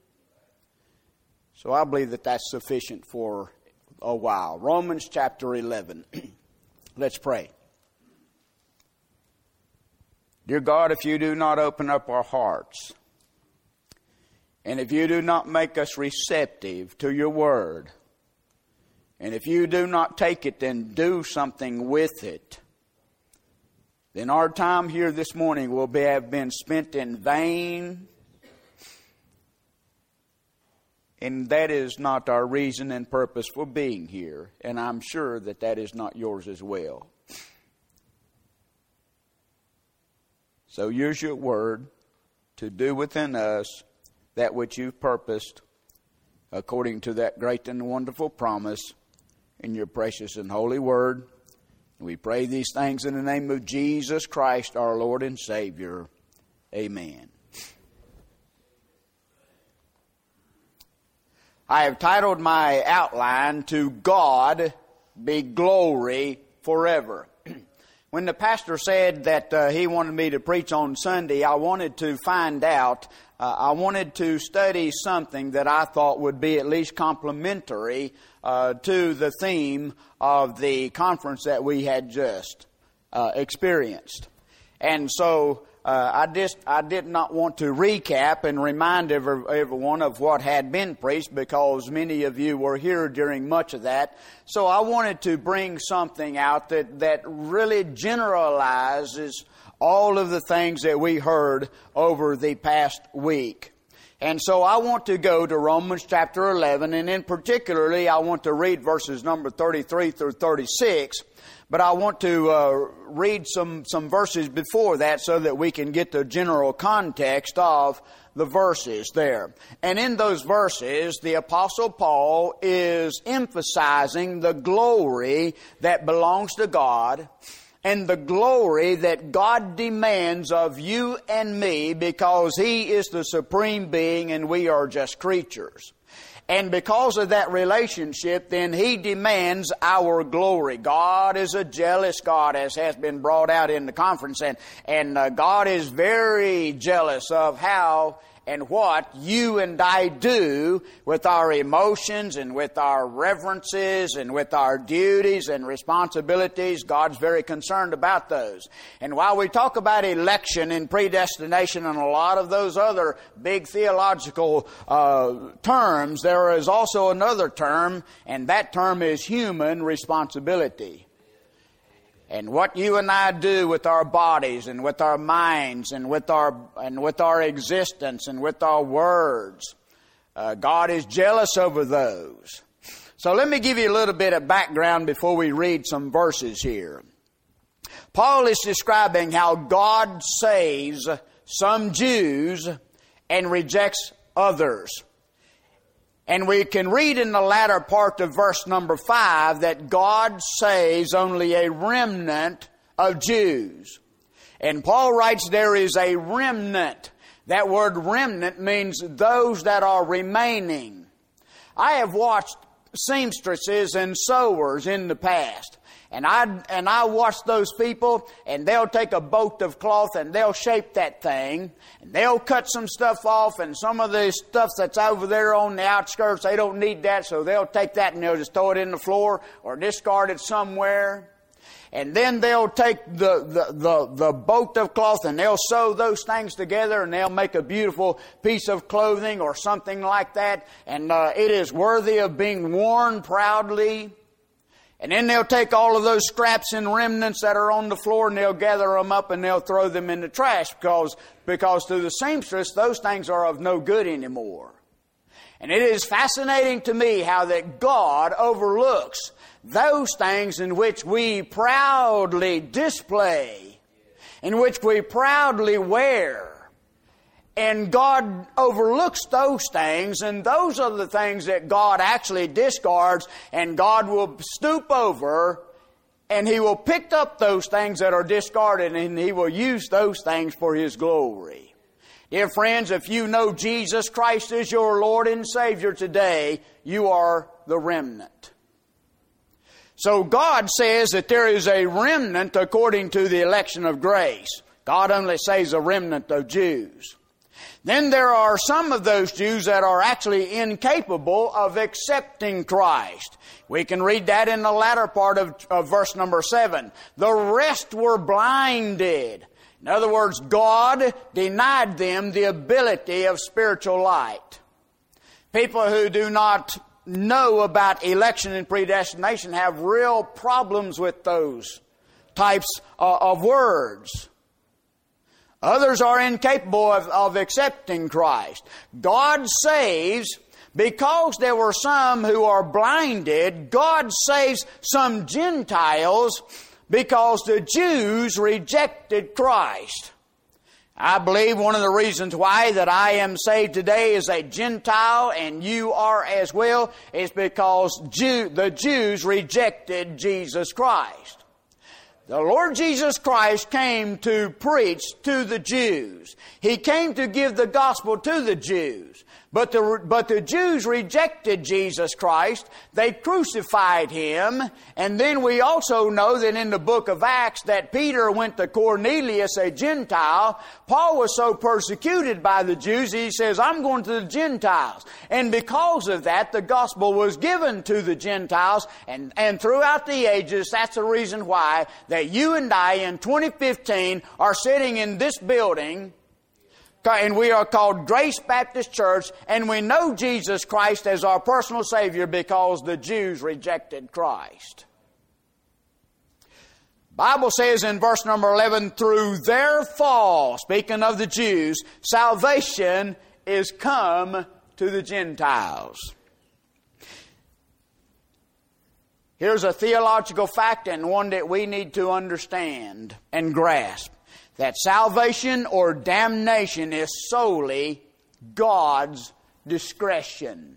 Speaker 3: So I believe that that's sufficient for a while. Romans chapter 11. Let's pray. Dear God, if you do not open up our hearts, and if you do not make us receptive to your word, and if you do not take it and do something with it, then our time here this morning will have been spent in vain. And that is not our reason and purpose for being here. And I'm sure that that is not yours as well. So use your word to do within us that which you've purposed according to that great and wonderful promise in your precious and holy word. We pray these things in the name of Jesus Christ, our Lord and Savior. Amen. I have titled my outline, "To God Be Glory Forever." When the pastor said that he wanted me to preach on Sunday, I wanted to find out, I wanted to study something that I thought would be at least complementary to the theme of the conference that we had just experienced. And so I did not want to recap and remind everyone of what had been preached, because many of you were here during much of that. So I wanted to bring something out that really generalizes all of the things that we heard over the past week. And so I want to go to Romans chapter 11, and in particularly I want to read verses number 33 through 36. But I want to read some verses before that so that we can get the general context of the verses there. And in those verses, the Apostle Paul is emphasizing the glory that belongs to God and the glory that God demands of you and me, because He is the supreme being and we are just creatures. And because of that relationship, then He demands our glory. God is a jealous God, as has been brought out in the conference. And God is very jealous of how and what you and I do with our emotions and with our reverences and with our duties and responsibilities. God's very concerned about those. And while we talk about election and predestination and a lot of those other big theological terms, there is also another term, and that term is human responsibility. And what you and I do with our bodies and with our minds and with our existence and with our words, God is jealous over those. So let me give you a little bit of background before we read some verses here. Paul is describing how God saves some Jews and rejects others. And we can read in the latter part of verse number 5 that God saves only a remnant of Jews. And Paul writes there is a remnant. That word remnant means those that are remaining. I have watched seamstresses and sewers in the past. And I watch those people, and they'll take a bolt of cloth and they'll shape that thing, and they'll cut some stuff off, and some of the stuff that's over there on the outskirts, they don't need that, so they'll take that and they'll just throw it in the floor or discard it somewhere. And then they'll take the bolt of cloth and they'll sew those things together and they'll make a beautiful piece of clothing or something like that, and it is worthy of being worn proudly. And then they'll take all of those scraps and remnants that are on the floor and they'll gather them up and they'll throw them in the trash because to the seamstress, those things are of no good anymore. And it is fascinating to me how that God overlooks those things in which we proudly display, in which we proudly wear. And God overlooks those things, and those are the things that God actually discards, and God will stoop over, and He will pick up those things that are discarded, and He will use those things for His glory. Dear friends, if you know Jesus Christ is your Lord and Savior today, you are the remnant. So God says that there is a remnant according to the election of grace. God only saves a remnant of Jews. Then there are some of those Jews that are actually incapable of accepting Christ. We can read that in the latter part of verse number 7. The rest were blinded. In other words, God denied them the ability of spiritual light. People who do not know about election and predestination have real problems with those types of words. Others are incapable of accepting Christ. God saves because there were some who are blinded. God saves some Gentiles because the Jews rejected Christ. I believe one of the reasons why that I am saved today as a Gentile and you are as well is because the Jews rejected Jesus Christ. The Lord Jesus Christ came to preach to the Jews. He came to give the gospel to the Jews. But the Jews rejected Jesus Christ. They crucified Him. And then we also know that in the book of Acts that Peter went to Cornelius, a Gentile. Paul was so persecuted by the Jews, he says, I'm going to the Gentiles. And because of that, the gospel was given to the Gentiles. And throughout the ages, that's the reason why that you and I in 2015 are sitting in this building, and we are called Grace Baptist Church, and we know Jesus Christ as our personal Savior because the Jews rejected Christ. Bible says in verse number 11, through their fall, speaking of the Jews, salvation is come to the Gentiles. Here's a theological fact and one that we need to understand and grasp. That salvation or damnation is solely God's discretion.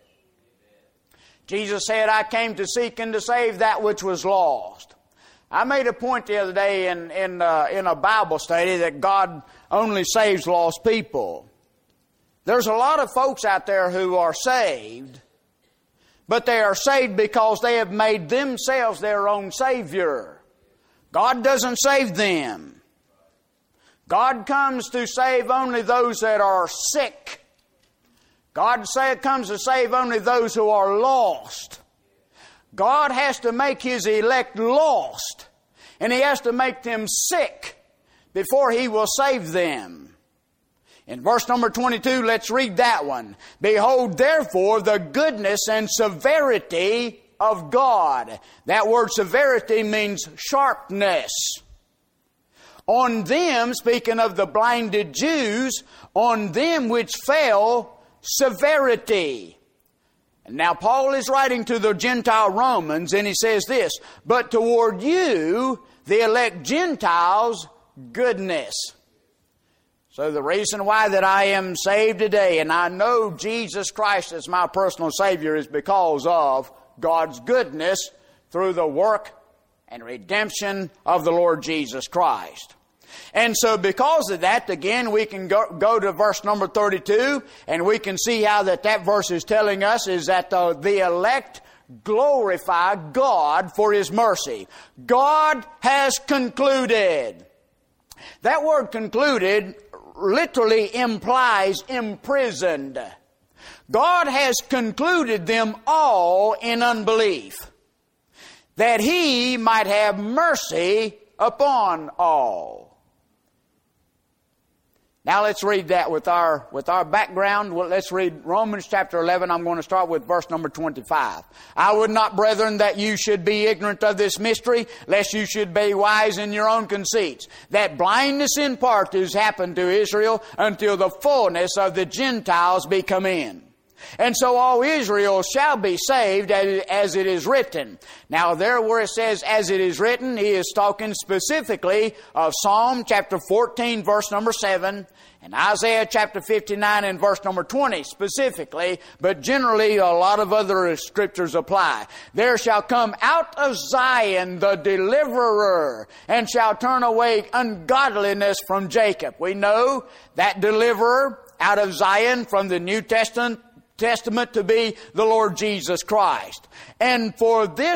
Speaker 3: Jesus said, I came to seek and to save that which was lost. I made a point the other day in a Bible study that God only saves lost people. There's a lot of folks out there who are saved, but they are saved because they have made themselves their own Savior. God doesn't save them. God comes to save only those that are sick. God comes to save only those who are lost. God has to make His elect lost, and He has to make them sick before He will save them. In verse number 22, let's read that one. Behold, therefore, the goodness and severity of God. That word severity means sharpness. On them, speaking of the blinded Jews, on them which fell, severity. And now Paul is writing to the Gentile Romans, and he says this, but toward you, the elect Gentiles, goodness. So the reason why that I am saved today, and I know Jesus Christ as my personal Savior, is because of God's goodness through the work and redemption of the Lord Jesus Christ. And so because of that, again, we can go to verse number 32, and we can see how that verse is telling us is that the elect glorify God for His mercy. God has concluded. That word concluded literally implies imprisoned. God has concluded them all in unbelief, that He might have mercy upon all. Now let's read that with our background. Well, let's read Romans chapter 11. I'm going to start with verse number 25. I would not, brethren, that you should be ignorant of this mystery, lest you should be wise in your own conceits. That blindness in part has happened to Israel until the fullness of the Gentiles be come in. And so all Israel shall be saved, as it is written. Now there where it says, as it is written, he is talking specifically of Psalm chapter 14, verse number 7, and Isaiah chapter 59 and verse number 20 specifically, but generally a lot of other scriptures apply. There shall come out of Zion the deliverer, and shall turn away ungodliness from Jacob. We know that deliverer out of Zion from the New Testament to be the Lord Jesus Christ. And for this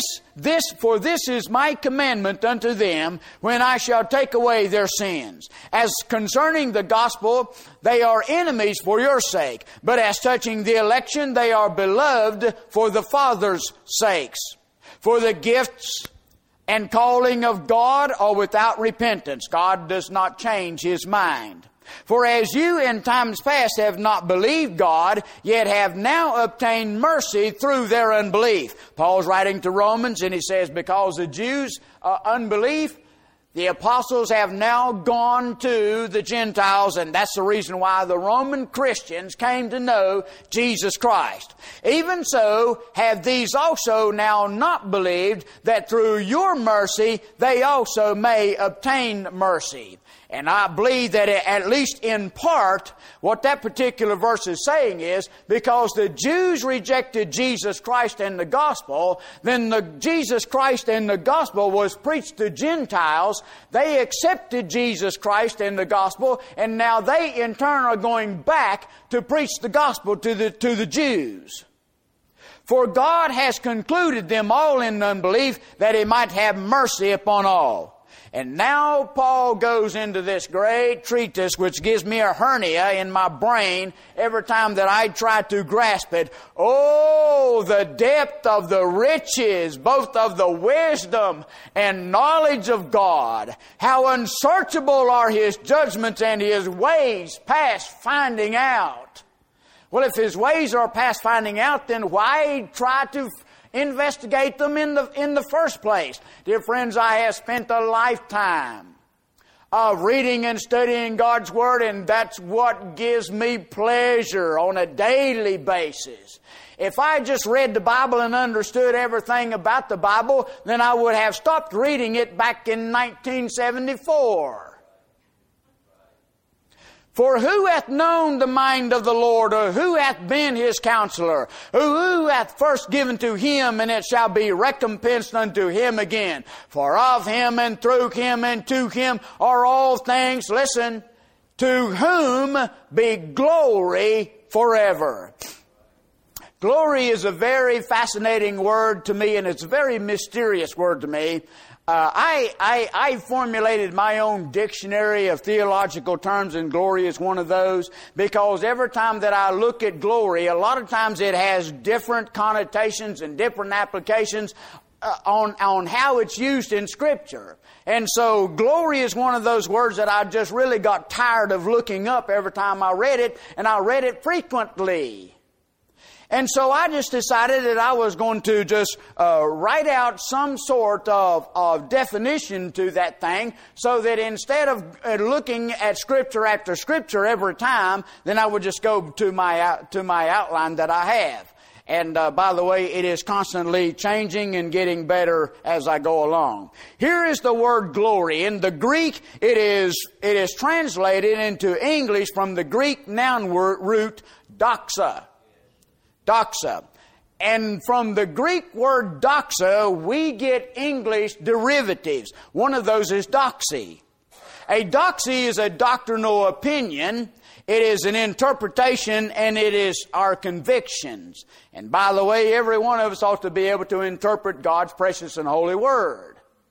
Speaker 3: is my commandment unto them, when I shall take away their sins. As concerning the gospel, they are enemies for your sake, but as touching the election, they are beloved for the Father's sakes. For the gifts and calling of God are without repentance. God does not change His mind. For as you in times past have not believed God, yet have now obtained mercy through their unbelief. Paul's writing to Romans, and he says, because the Jews' unbelief, the apostles have now gone to the Gentiles, and that's the reason why the Roman Christians came to know Jesus Christ. Even so, have these also now not believed, that through your mercy they also may obtain mercy. And I believe that at least in part, what that particular verse is saying is, because the Jews rejected Jesus Christ and the gospel, then the Jesus Christ and the gospel was preached to Gentiles. They accepted Jesus Christ and the gospel, and now they in turn are going back to preach the gospel to the Jews. For God has concluded them all in unbelief, that He might have mercy upon all. And now Paul goes into this great treatise which gives me a hernia in my brain every time that I try to grasp it. Oh, the depth of the riches, both of the wisdom and knowledge of God. How unsearchable are His judgments and His ways past finding out. Well, if His ways are past finding out, then why try to investigate them in the first place? Dear friends, I have spent a lifetime of reading and studying God's Word, and that's what gives me pleasure on a daily basis. If I just read the Bible and understood everything about the Bible, then I would have stopped reading it back in 1974. For who hath known the mind of the Lord, or who hath been His counselor? Who hath first given to Him, and it shall be recompensed unto Him again? For of Him, and through Him, and to Him are all things. Listen, to whom be glory forever. Glory is a very fascinating word to me, and it's a very mysterious word to me. I formulated my own dictionary of theological terms, and glory is one of those, because every time that I look at glory, a lot of times it has different connotations and different applications on how it's used in Scripture. And so glory is one of those words that I just really got tired of looking up every time I read it, and I read it frequently. And so I just decided that I was going to just write out some sort of definition to that thing, so that instead of looking at Scripture after Scripture every time, then I would just go to my outline that I have. And by the way, it is constantly changing and getting better as I go along. Here is the word glory. In the Greek, it is translated into English from the Greek noun root doxa. Doxa. And from the Greek word doxa, we get English derivatives. One of those is doxy. A doxy is a doctrinal opinion. It is an interpretation, and it is our convictions. And by the way, every one of us ought to be able to interpret God's precious and holy Word.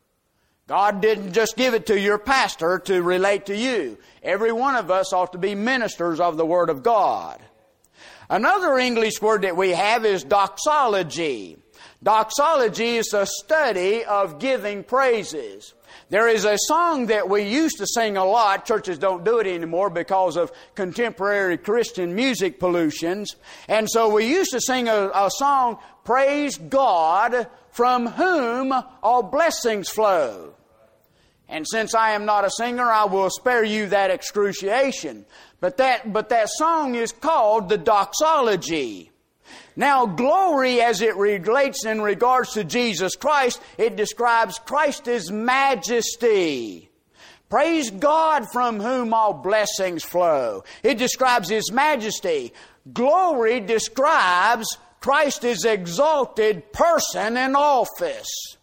Speaker 3: God didn't just give it to your pastor to relate to you. Every one of us ought to be ministers of the Word of God. Another English word that we have is doxology. Doxology is a study of giving praises. There is a song that we used to sing a lot. Churches don't do it anymore because of contemporary Christian music pollutions. And so we used to sing a song, Praise God, from whom all blessings flow. And since I am not a singer, I will spare you that excruciation. But that song is called the doxology. Now, glory, as it relates in regards to Jesus Christ, it describes Christ's majesty. Praise God, from whom all blessings flow. It describes His majesty. Glory describes Christ's exalted person and office.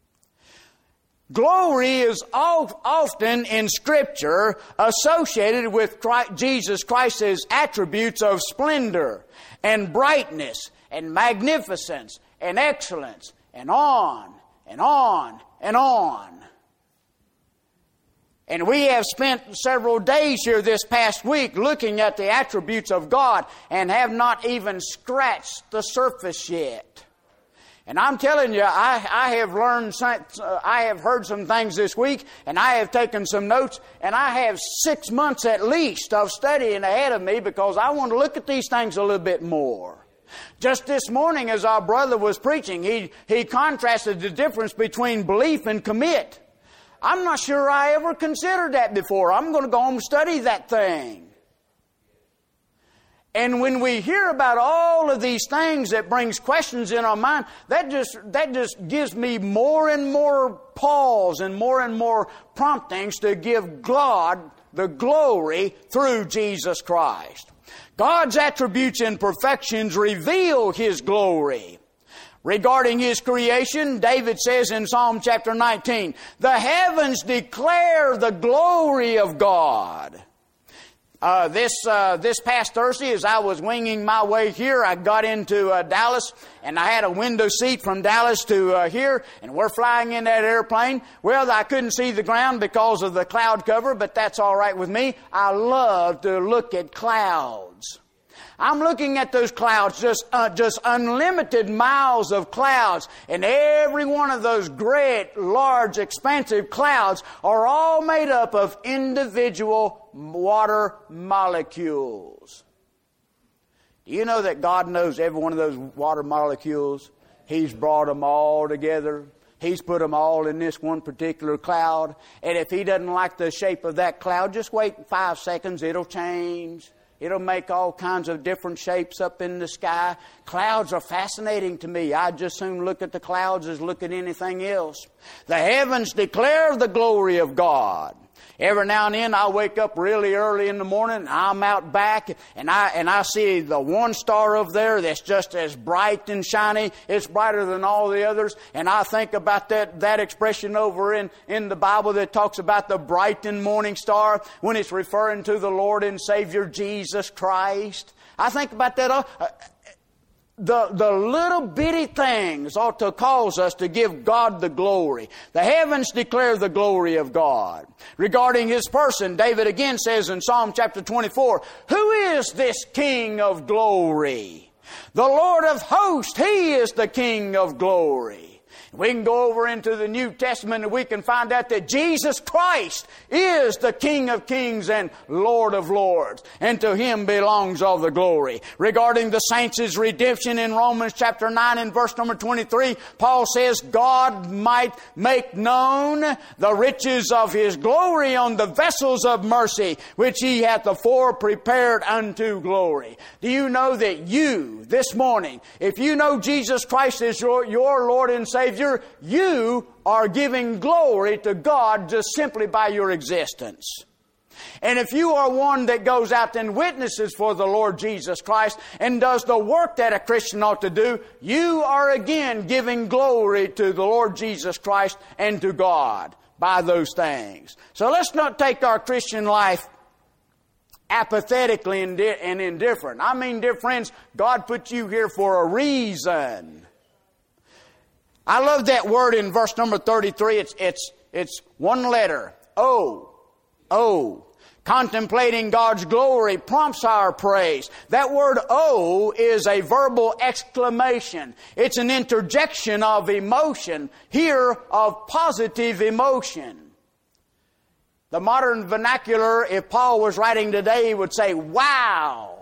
Speaker 3: Glory is often in Scripture associated with Jesus Christ's attributes of splendor and brightness and magnificence and excellence and on and on and on. And we have spent several days here this past week looking at the attributes of God and have not even scratched the surface yet. And I'm telling you, I have heard some things this week, and I have taken some notes, and I have 6 months at least of studying ahead of me because I want to look at these things a little bit more. Just this morning as our brother was preaching, he contrasted the difference between belief and commit. I'm not sure I ever considered that before. I'm going to go home and study that thing. And when we hear about all of these things that brings questions in our mind, that just gives me more and more pause and more promptings to give God the glory through Jesus Christ. God's attributes and perfections reveal His glory. Regarding His creation, David says in Psalm chapter 19, "The heavens declare the glory of God." This past Thursday, as I was winging my way here, I got into Dallas, and I had a window seat from Dallas to here, and we're flying in that airplane. Well, I couldn't see the ground because of the cloud cover, but that's all right with me. I love to look at clouds. I'm looking at those clouds, just unlimited miles of clouds, and every one of those great, large, expansive clouds are all made up of individual water molecules. Do you know that God knows every one of those water molecules? He's brought them all together. He's put them all in this one particular cloud. And if He doesn't like the shape of that cloud, just wait 5 seconds, it'll change. It'll make all kinds of different shapes up in the sky. Clouds are fascinating to me. I'd just soon look at the clouds as look at anything else. The heavens declare the glory of God. Every now and then I wake up really early in the morning, and I'm out back, and I see the one star over there that's just as bright and shiny. It's brighter than all the others. And I think about that expression over in the Bible that talks about the bright and morning star when it's referring to the Lord and Savior Jesus Christ. I think about that. the little bitty things ought to cause us to give God the glory. The heavens declare the glory of God. Regarding His person, David again says in Psalm chapter 24, "Who is this King of glory? The Lord of hosts, He is the King of glory." We can go over into the New Testament and we can find out that Jesus Christ is the King of kings and Lord of lords. And to Him belongs all the glory. Regarding the saints' redemption in Romans chapter 9 and verse number 23, Paul says, "God might make known the riches of His glory on the vessels of mercy, which He hath afore prepared unto glory." Do you know that you, this morning, if you know Jesus Christ as your Lord and Savior, you are giving glory to God just simply by your existence. And if you are one that goes out and witnesses for the Lord Jesus Christ and does the work that a Christian ought to do, you are again giving glory to the Lord Jesus Christ and to God by those things. So let's not take our Christian life apathetically and indifferent. I mean, dear friends, God put you here for a reason. I love that word in verse number 33. It's one letter. O. O. Contemplating God's glory prompts our praise. That word O is a verbal exclamation. It's an interjection of emotion, here of positive emotion. The modern vernacular, if Paul was writing today, he would say, "Wow!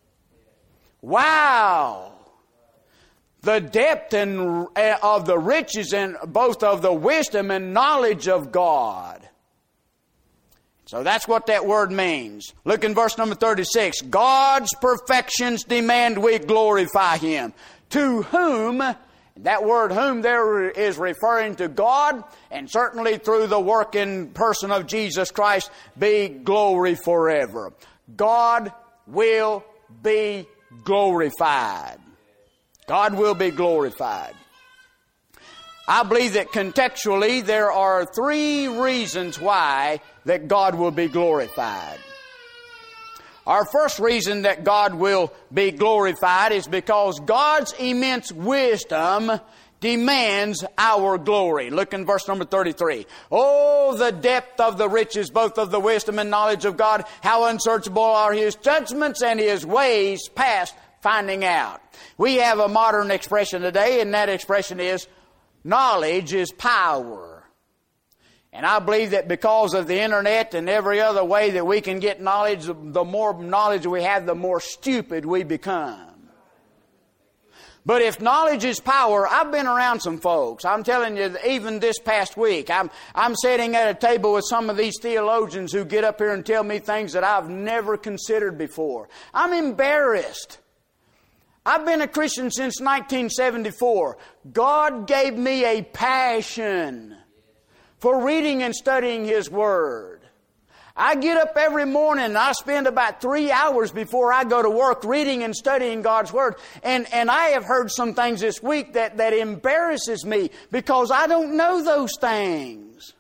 Speaker 3: Wow! The depth of the riches and both of the wisdom and knowledge of God." So that's what that word means. Look in verse number 36. "God's perfections demand we glorify Him. To whom," that word whom there is referring to God, and certainly through the work and person of Jesus Christ, "be glory forever." God will be glorified. God will be glorified. I believe that contextually there are 3 reasons why that God will be glorified. Our first reason that God will be glorified is because God's immense wisdom demands our glory. Look in verse number 33. "Oh, the depth of the riches, both of the wisdom and knowledge of God, how unsearchable are His judgments and His ways past finding out." We have a modern expression today, and that expression is, knowledge is power. And I believe that because of the internet and every other way that we can get knowledge, the more knowledge we have, the more stupid we become. But if knowledge is power, I've been around some folks. I'm telling you, even this past week, I'm sitting at a table with some of these theologians who get up here and tell me things that I've never considered before. I'm embarrassed. I've been a Christian since 1974. God gave me a passion for reading and studying His Word. I get up every morning and I spend about 3 hours before I go to work reading and studying God's Word. And I have heard some things this week that embarrasses me because I don't know those things.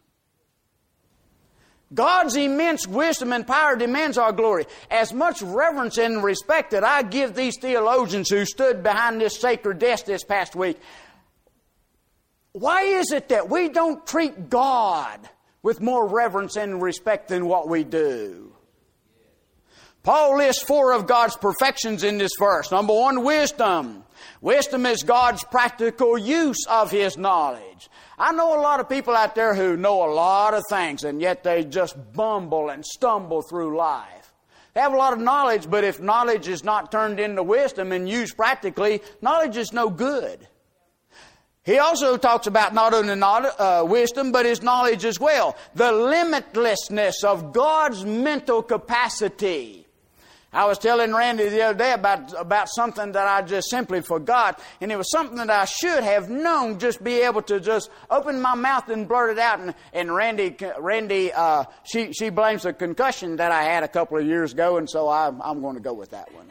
Speaker 3: God's immense wisdom and power demands our glory. As much reverence and respect that I give these theologians who stood behind this sacred desk this past week, why is it that we don't treat God with more reverence and respect than what we do? Paul lists 4 of God's perfections in this verse. Number 1, wisdom. Wisdom is God's practical use of His knowledge. I know a lot of people out there who know a lot of things, and yet they just bumble and stumble through life. They have a lot of knowledge, but if knowledge is not turned into wisdom and used practically, knowledge is no good. He also talks about not only wisdom, but His knowledge as well. The limitlessness of God's mental capacity. I was telling Randy the other day about something that I just simply forgot, and it was something that I should have known, just be able to just open my mouth and blurt it out. And Randy, she blames the concussion that I had a couple of years ago, and so I'm going to go with that one.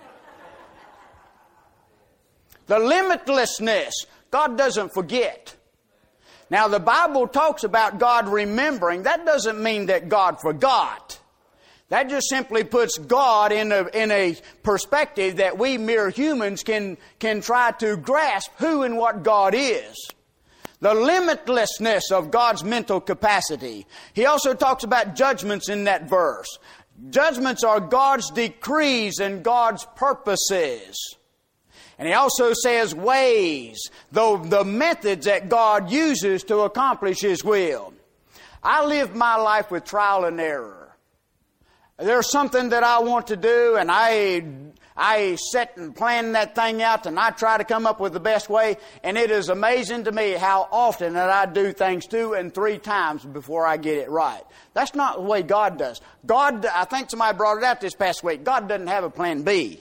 Speaker 3: The limitlessness. God doesn't forget. Now, the Bible talks about God remembering. That doesn't mean that God forgot. That just simply puts God in a perspective that we mere humans can try to grasp who and what God is. The limitlessness of God's mental capacity. He also talks about judgments in that verse. Judgments are God's decrees and God's purposes. And he also says ways, though the methods that God uses to accomplish His will. I live my life with trial and error. There's something that I want to do, and I sit and plan that thing out, and I try to come up with the best way, and it is amazing to me how often that I do things 2 and 3 times before I get it right. That's not the way God does. God, I think somebody brought it out this past week, God doesn't have a plan B.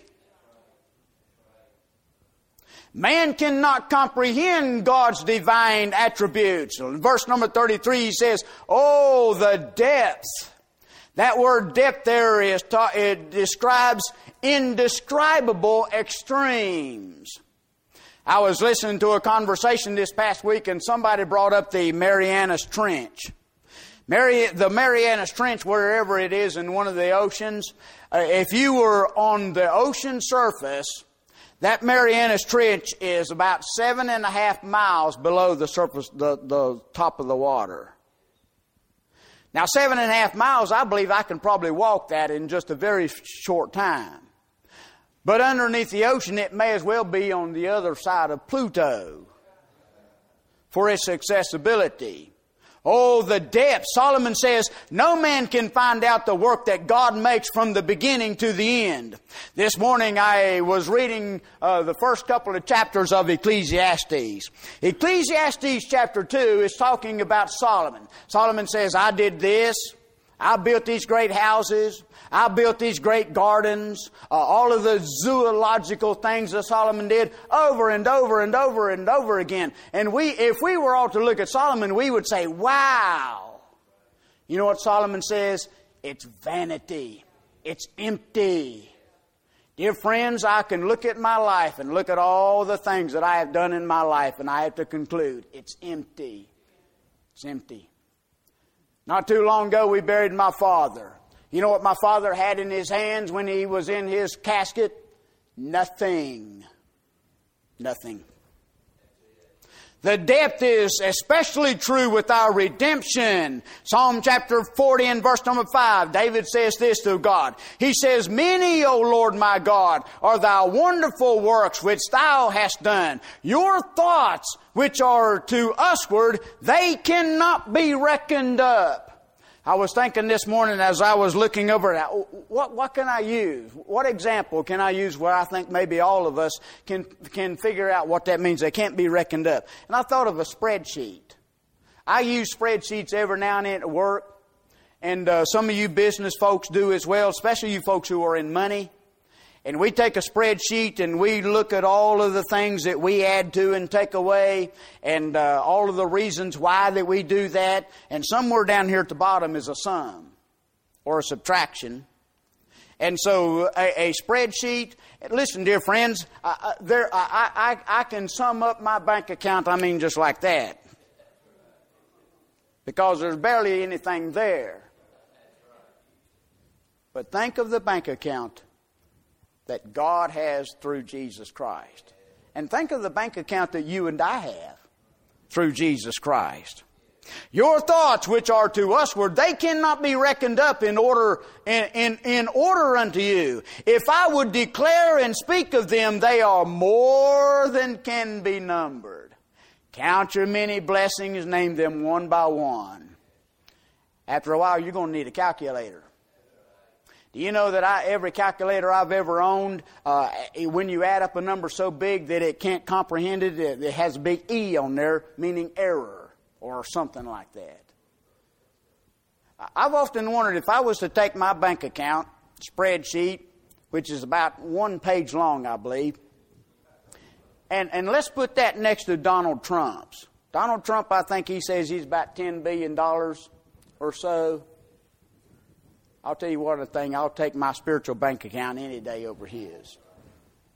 Speaker 3: Man cannot comprehend God's divine attributes. In verse number 33 he says, "Oh, the depth." That word depth there it describes indescribable extremes. I was listening to a conversation this past week and somebody brought up the Marianas Trench. The Marianas Trench, wherever it is in one of the oceans, if you were on the ocean surface, that Marianas Trench is about 7.5 miles below the surface, the top of the water. Now, 7.5 miles, I believe I can probably walk that in just a very short time. But underneath the ocean, it may as well be on the other side of Pluto for its accessibility. Oh, the depth. Solomon says, no man can find out the work that God makes from the beginning to the end. This morning I was reading the first couple of chapters of Ecclesiastes. Ecclesiastes chapter 2 is talking about Solomon. Solomon says, I did this. I built these great houses. I built these great gardens. All of the zoological things that Solomon did over and over and over and over again. And if we were all to look at Solomon, we would say, wow. You know what Solomon says? It's vanity. It's empty. Dear friends, I can look at my life and look at all the things that I have done in my life, and I have to conclude, it's empty. It's empty. Not too long ago, we buried my father. You know what my father had in his hands when he was in his casket? Nothing. Nothing. The depth is especially true with our redemption. Psalm chapter 40 and verse number 5, David says this to God. He says, many, O Lord my God, are thy wonderful works which thou hast done. Your thoughts which are to usward, they cannot be reckoned up. I was thinking this morning as I was looking over it, what can I use? What example can I use where I think maybe all of us can figure out what that means? They can't be reckoned up. And I thought of a spreadsheet. I use spreadsheets every now and then at work. And some of you business folks do as well, especially you folks who are in money. And we take a spreadsheet and we look at all of the things that we add to and take away and all of the reasons why that we do that. And somewhere down here at the bottom is a sum or a subtraction. And so a spreadsheet, listen, dear friends, I can sum up my bank account, just like that. Because there's barely anything there. But think of the bank account that God has through Jesus Christ. And think of the bank account that you and I have through Jesus Christ. Your thoughts which are to usward, they cannot be reckoned up in order unto you. If I would declare and speak of them, they are more than can be numbered. Count your many blessings, name them one by one. After a while, you're going to need a calculator. Do you know that every calculator I've ever owned, when you add up a number so big that it can't comprehend it, it has a big E on there, meaning error or something like that. I've often wondered if I was to take my bank account spreadsheet, which is about 1 page long, I believe, and let's put that next to Donald Trump's. Donald Trump, I think he says he's about $10 billion or so. I'll tell you what a thing, I'll take my spiritual bank account any day over his.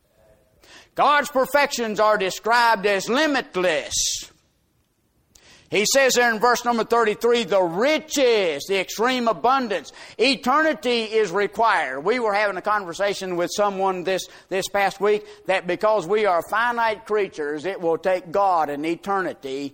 Speaker 3: God's perfections are described as limitless. He says there in verse number 33, the riches, the extreme abundance. Eternity is required. We were having a conversation with someone this past week that because we are finite creatures, it will take God an eternity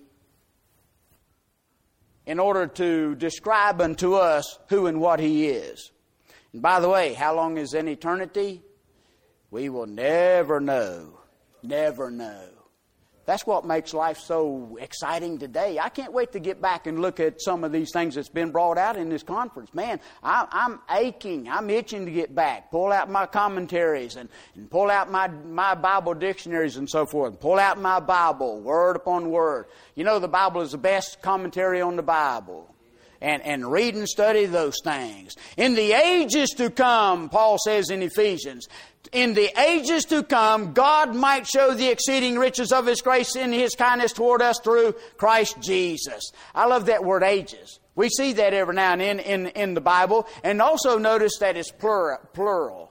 Speaker 3: in order to describe unto us who and what He is. And by the way, how long is an eternity? We will never know. Never know. That's what makes life so exciting today. I can't wait to get back and look at some of these things that's been brought out in this conference. Man, I'm aching. I'm itching to get back. Pull out my commentaries and pull out my Bible dictionaries and so forth. And pull out my Bible, word upon word. You know, the Bible is the best commentary on the Bible. And read and study those things. In the ages to come, Paul says in Ephesians, in the ages to come, God might show the exceeding riches of His grace in His kindness toward us through Christ Jesus. I love that word ages. We see that every now and then in the Bible. And also notice that it's plural.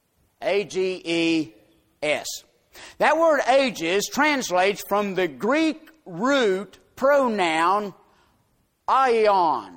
Speaker 3: A-G-E-S. That word ages translates from the Greek root pronoun aion.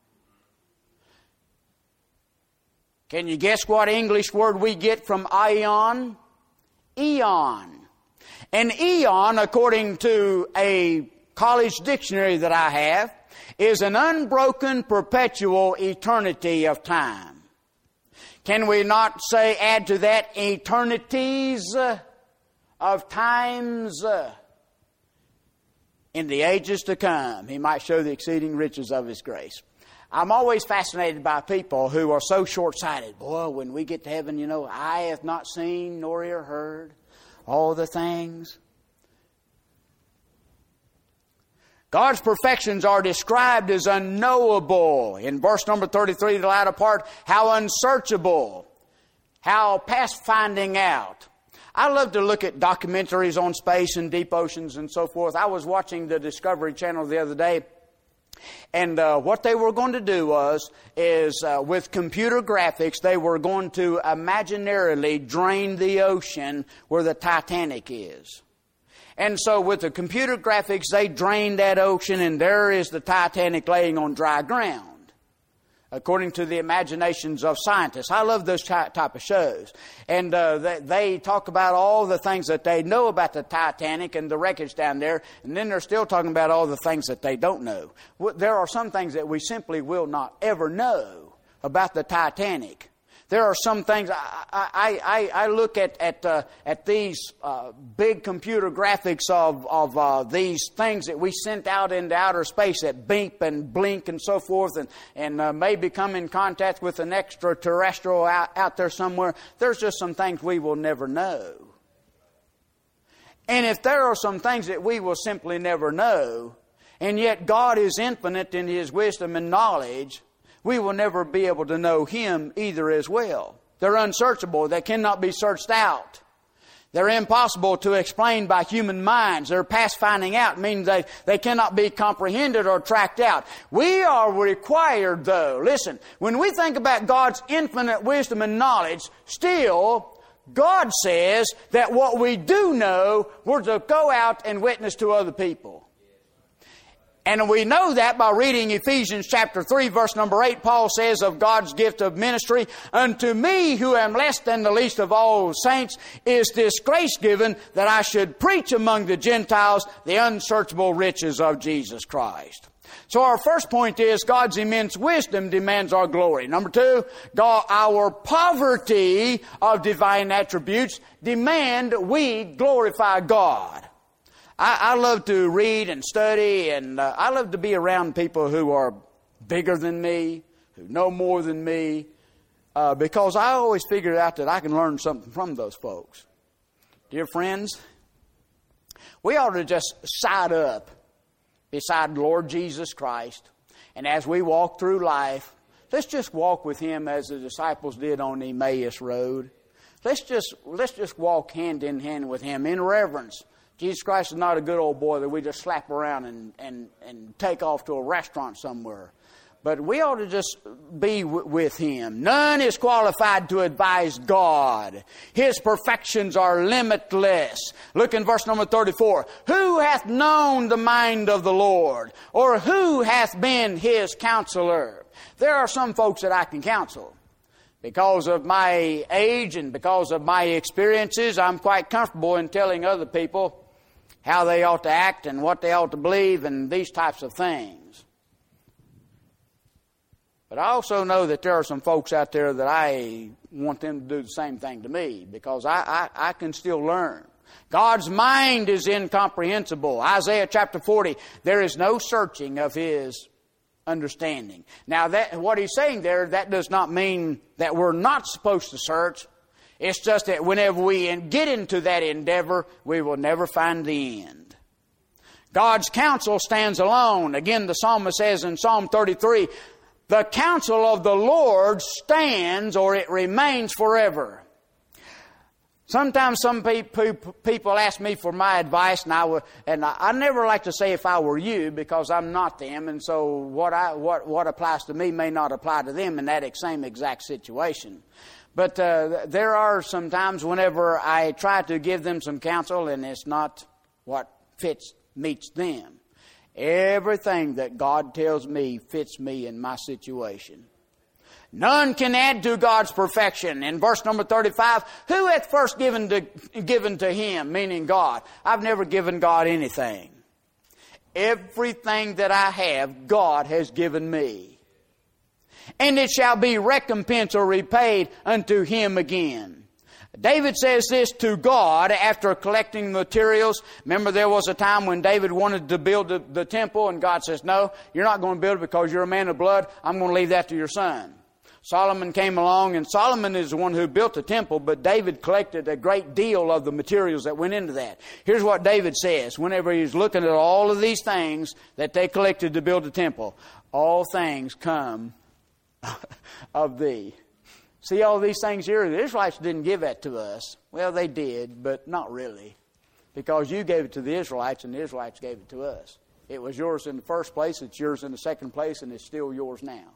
Speaker 3: Can you guess what English word we get from aion? Eon. An eon, according to a college dictionary that I have, is an unbroken, perpetual eternity of time. Can we not say, add to that, eternities of times? In the ages to come, He might show the exceeding riches of His grace. I'm always fascinated by people who are so short-sighted. Boy, when we get to heaven, you know, eye hath not seen nor ear heard all the things. God's perfections are described as unknowable. In verse number 33, the latter part, how unsearchable, how past finding out. I love to look at documentaries on space and deep oceans and so forth. I was watching the Discovery Channel the other day, and what they were going to do is with computer graphics, they were going to imaginarily drain the ocean where the Titanic is. And so with the computer graphics, they drained that ocean, and there is the Titanic laying on dry ground, according to the imaginations of scientists. I love those type of shows. And they talk about all the things that they know about the Titanic and the wreckage down there, and then they're still talking about all the things that they don't know. There are some things that we simply will not ever know about the Titanic. There are some things, I look at these big computer graphics of these things that we sent out into outer space that beep and blink and so forth and maybe come in contact with an extraterrestrial out there somewhere. There's just some things we will never know. And if there are some things that we will simply never know, and yet God is infinite in His wisdom and knowledge, we will never be able to know Him either as well. They're unsearchable. They cannot be searched out. They're impossible to explain by human minds. They're past finding out, meaning they cannot be comprehended or tracked out. We are required, though. Listen, when we think about God's infinite wisdom and knowledge, still, God says that what we do know, we're to go out and witness to other people. And we know that by reading Ephesians chapter 3, verse number 8. Paul says of God's gift of ministry, unto me who am less than the least of all saints is this grace given that I should preach among the Gentiles the unsearchable riches of Jesus Christ. So our first point is God's immense wisdom demands our glory. Number two, our poverty of divine attributes demand we glorify God. I love to read and study, and I love to be around people who are bigger than me, who know more than me, because I always figure out that I can learn something from those folks. Dear friends, we ought to just side up beside the Lord Jesus Christ, and as we walk through life, let's just walk with Him as the disciples did on the Emmaus Road. Let's just walk hand in hand with Him in reverence. Jesus Christ is not a good old boy that we just slap around and take off to a restaurant somewhere. But we ought to just be with Him. None is qualified to advise God. His perfections are limitless. Look in verse number 34. Who hath known the mind of the Lord? Or who hath been His counselor? There are some folks that I can counsel. Because of my age and because of my experiences, I'm quite comfortable in telling other people how they ought to act and what they ought to believe and these types of things. But I also know that there are some folks out there that I want them to do the same thing to me because I can still learn. God's mind is incomprehensible. Isaiah chapter 40, there is no searching of His understanding. Now, what He's saying there, that does not mean that we're not supposed to search. It's just that whenever we get into that endeavor, we will never find the end. God's counsel stands alone. Again, the psalmist says in Psalm 33, the counsel of the Lord stands, or it remains forever. Sometimes some people ask me for my advice, and I never like to say if I were you, because I'm not them, and so what applies to me may not apply to them in that same exact situation. But there are some times whenever I try to give them some counsel, and it's not what meets them. Everything that God tells me fits me in my situation. None can add to God's perfection. In verse number 35, who hath first given to Him, meaning God? I've never given God anything. Everything that I have, God has given me. And it shall be recompensed or repaid unto Him again. David says this to God after collecting materials. Remember, there was a time when David wanted to build the temple, and God says, no, you're not going to build it because you're a man of blood. I'm going to leave that to your son. Solomon came along, and Solomon is the one who built the temple, but David collected a great deal of the materials that went into that. Here's what David says whenever he's looking at all of these things that they collected to build the temple. All things come of Thee. See all these things here? The Israelites didn't give that to us. Well, they did, but not really. Because you gave it to the Israelites, and the Israelites gave it to us. It was yours in the first place, it's yours in the second place, and it's still yours now.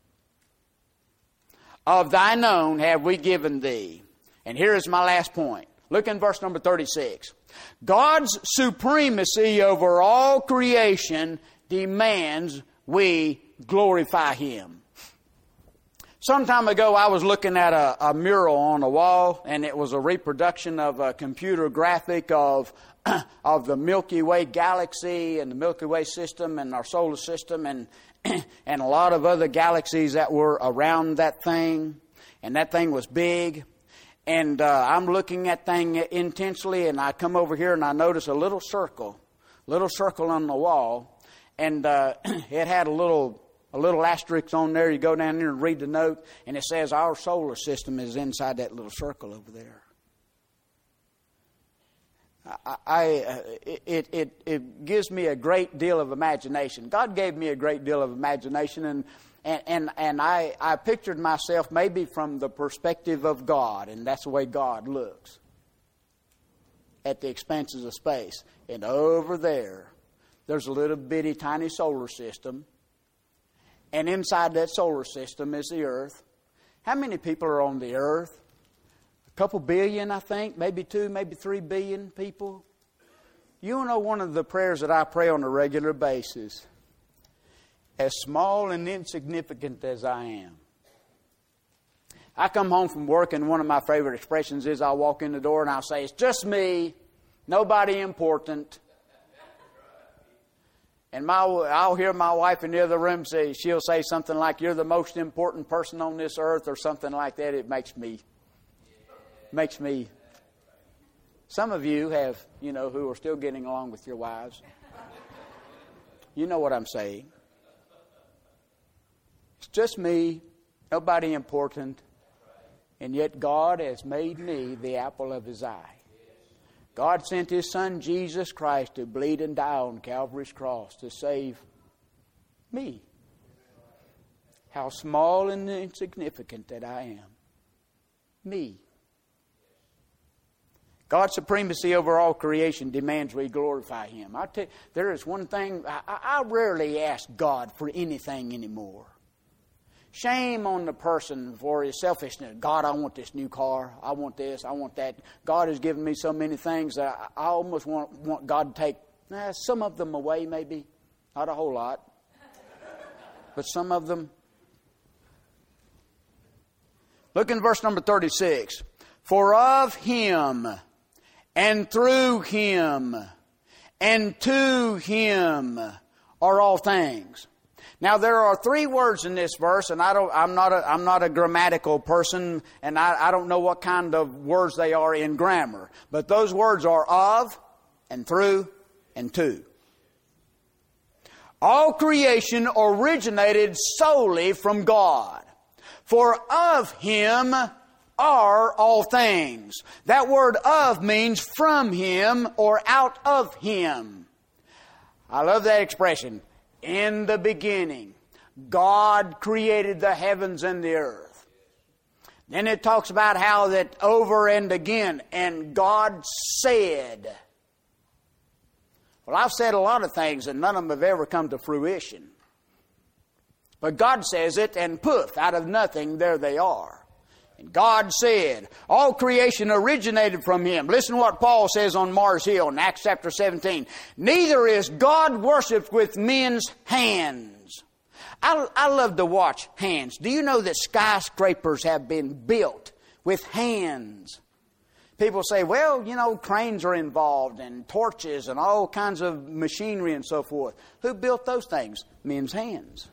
Speaker 3: Of Thine own have we given Thee. And here is my last point. Look in verse number 36. God's supremacy over all creation demands we glorify Him. Some time ago, I was looking at a mural on a wall, and it was a reproduction of a computer graphic of the Milky Way galaxy and the Milky Way system and our solar system and a lot of other galaxies that were around that thing. And that thing was big. And I'm looking at that thing intensely, and I come over here and I notice a little circle on the wall, and it had a little asterisk on there. You go down there and read the note, and it says our solar system is inside that little circle over there. It gives me a great deal of imagination. God gave me a great deal of imagination, and I pictured myself maybe from the perspective of God, and that's the way God looks at the expanses of space. And over there's a little bitty tiny solar system. And inside that solar system is the earth. How many people are on the earth? A couple billion, I think. Maybe 2, maybe 3 billion people. You know one of the prayers that I pray on a regular basis? As small and insignificant as I am. I come home from work, and one of my favorite expressions is I'll walk in the door and I'll say, it's just me, nobody important. And I'll hear my wife in the other room she'll say something like, you're the most important person on this earth, or something like that. It makes me. Some of you have, who are still getting along with your wives. You know what I'm saying. It's just me, nobody important, and yet God has made me the apple of His eye. God sent His Son, Jesus Christ, to bleed and die on Calvary's cross to save me. How small and insignificant that I am. Me. God's supremacy over all creation demands we glorify Him. I tell you, there is one thing, I rarely ask God for anything anymore. Shame on the person for his selfishness. God, I want this new car. I want this. I want that. God has given me so many things that I almost want God to take some of them away, maybe. Not a whole lot. But some of them. Look in verse number 36. For of Him, and through Him, and to Him are all things. Now there are three words in this verse, and I'm not a grammatical person, and I don't know what kind of words they are in grammar. But those words are of, and through, and to. All creation originated solely from God. For of Him are all things. That word of means from Him or out of Him. I love that expression. In the beginning, God created the heavens and the earth. Then it talks about how that over and again, and God said. Well, I've said a lot of things and none of them have ever come to fruition. But God says it, and poof, out of nothing, there they are. And God said, all creation originated from Him. Listen to what Paul says on Mars Hill in Acts chapter 17. Neither is God worshipped with men's hands. I love to watch hands. Do you know that skyscrapers have been built with hands? People say, well, you know, cranes are involved and torches and all kinds of machinery and so forth. Who built those things? Men's hands.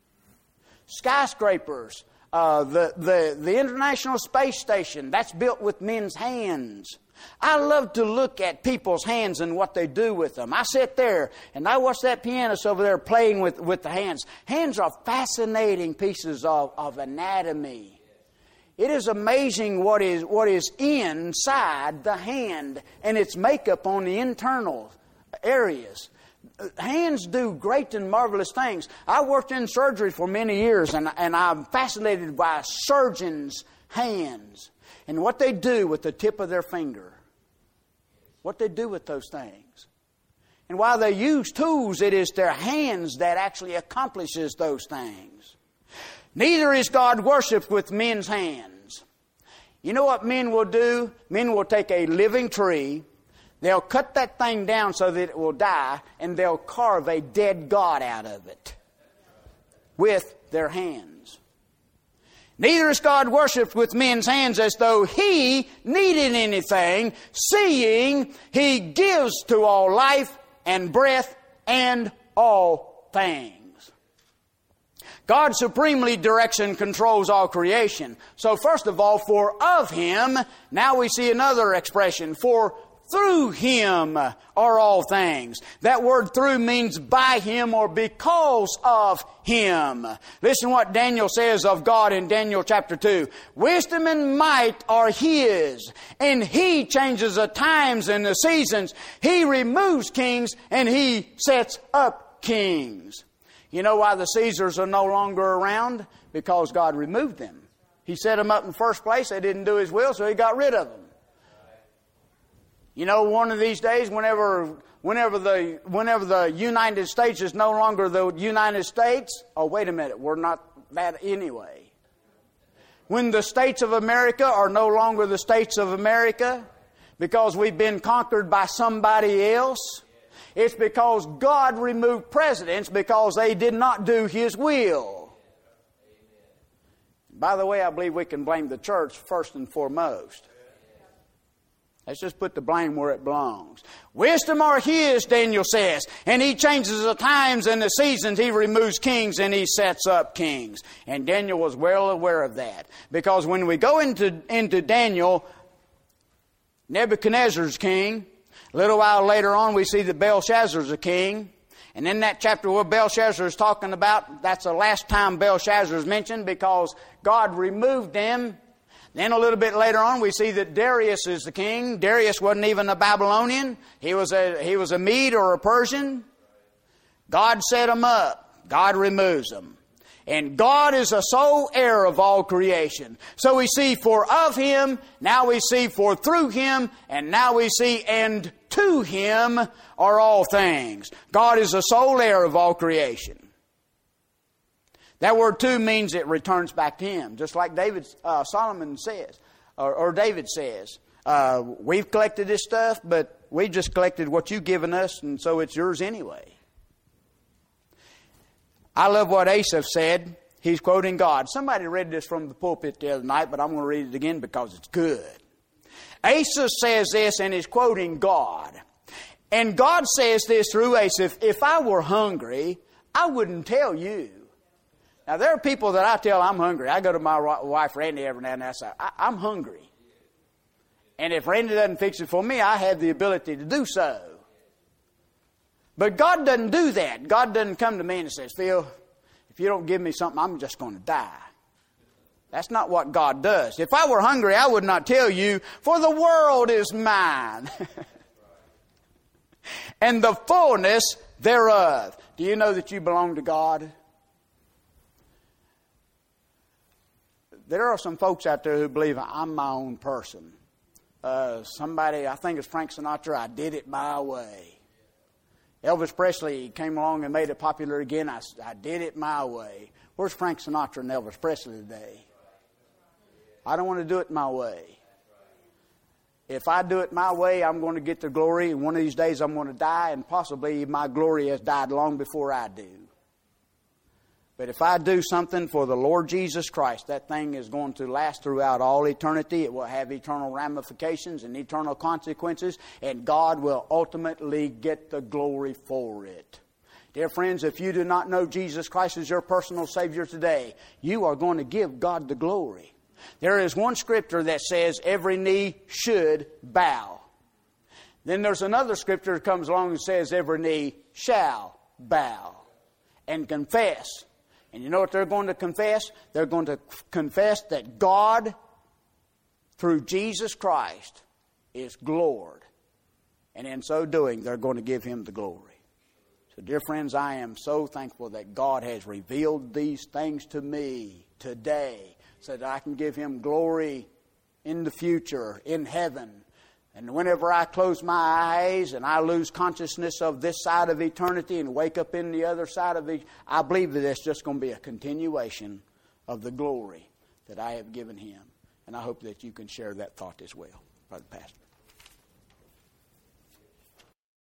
Speaker 3: Skyscrapers. The International Space Station, that's built with men's hands. I love to look at people's hands and what they do with them. I sit there and I watch that pianist over there playing with the hands. Hands are fascinating pieces of anatomy. It is amazing what is inside the hand and its makeup on the internal areas. Hands do great and marvelous things. I worked in surgery for many years, and I'm fascinated by surgeons' hands and what they do with the tip of their finger. What they do with those things. And while they use tools, it is their hands that actually accomplishes those things. Neither is God worshipped with men's hands. You know what men will do? Men will take a living tree. They'll cut that thing down so that it will die, and they'll carve a dead God out of it with their hands. Neither is God worshipped with men's hands as though He needed anything, seeing He gives to all life and breath and all things. God supremely directs and controls all creation. So first of all, for of Him, now we see another expression, for through Him are all things. That word through means by Him or because of Him. Listen what Daniel says of God in Daniel chapter 2. Wisdom and might are His, and He changes the times and the seasons. He removes kings and He sets up kings. You know why the Caesars are no longer around? Because God removed them. He set them up in the first place. They didn't do His will, so He got rid of them. You know, one of these days, whenever the United States is no longer the United States, oh, wait a minute, we're not that anyway. When the states of America are no longer the states of America because we've been conquered by somebody else, it's because God removed presidents because they did not do His will. By the way, I believe we can blame the church first and foremost. Let's just put the blame where it belongs. Wisdom are His, Daniel says, and He changes the times and the seasons. He removes kings and He sets up kings. And Daniel was well aware of that. Because when we go into Daniel, Nebuchadnezzar's king. A little while later on, we see that Belshazzar's a king. And in that chapter where Belshazzar is talking about, that's the last time Belshazzar is mentioned because God removed them. Then a little bit later on, we see that Darius is the king. Darius wasn't even a Babylonian. He was a Mede or a Persian. God set him up. God removes them. And God is the sole heir of all creation. So we see for of Him, now we see for through Him, and now we see and to Him are all things. God is the sole heir of all creation. That word too means it returns back to him, just like Solomon says, or David says. We've collected this stuff, but we just collected what you've given us, and so it's yours anyway. I love what Asaph said. He's quoting God. Somebody read this from the pulpit the other night, but I'm going to read it again because it's good. Asaph says this, and he's quoting God. And God says this through Asaph, if I were hungry, I wouldn't tell you. Now, there are people that I tell I'm hungry. I go to my wife, Randy, every now and then. I say, I'm hungry. And if Randy doesn't fix it for me, I have the ability to do so. But God doesn't do that. God doesn't come to me and says, Phil, if you don't give me something, I'm just going to die. That's not what God does. If I were hungry, I would not tell you, for the world is mine. And the fullness thereof. Do you know that you belong to God? There are some folks out there who believe I'm my own person. Somebody, I think it's Frank Sinatra, I did it my way. Elvis Presley came along and made it popular again. I did it my way. Where's Frank Sinatra and Elvis Presley today? I don't want to do it my way. If I do it my way, I'm going to get the glory, and one of these days I'm going to die, and possibly my glory has died long before I do. But if I do something for the Lord Jesus Christ, that thing is going to last throughout all eternity. It will have eternal ramifications and eternal consequences, and God will ultimately get the glory for it. Dear friends, if you do not know Jesus Christ as your personal Savior today, you are going to give God the glory. There is one scripture that says every knee should bow. Then there's another scripture that comes along and says every knee shall bow and confess. And you know what they're going to confess? They're going to confess that God, through Jesus Christ, is Lord. And in so doing, they're going to give Him the glory. So, dear friends, I am so thankful that God has revealed these things to me today so that I can give Him glory in the future, in heaven. And whenever I close my eyes and I lose consciousness of this side of eternity and wake up in the other side of it, I believe that it's just going to be a continuation of the glory that I have given Him. And I hope that you can share that thought as well, Brother Pastor.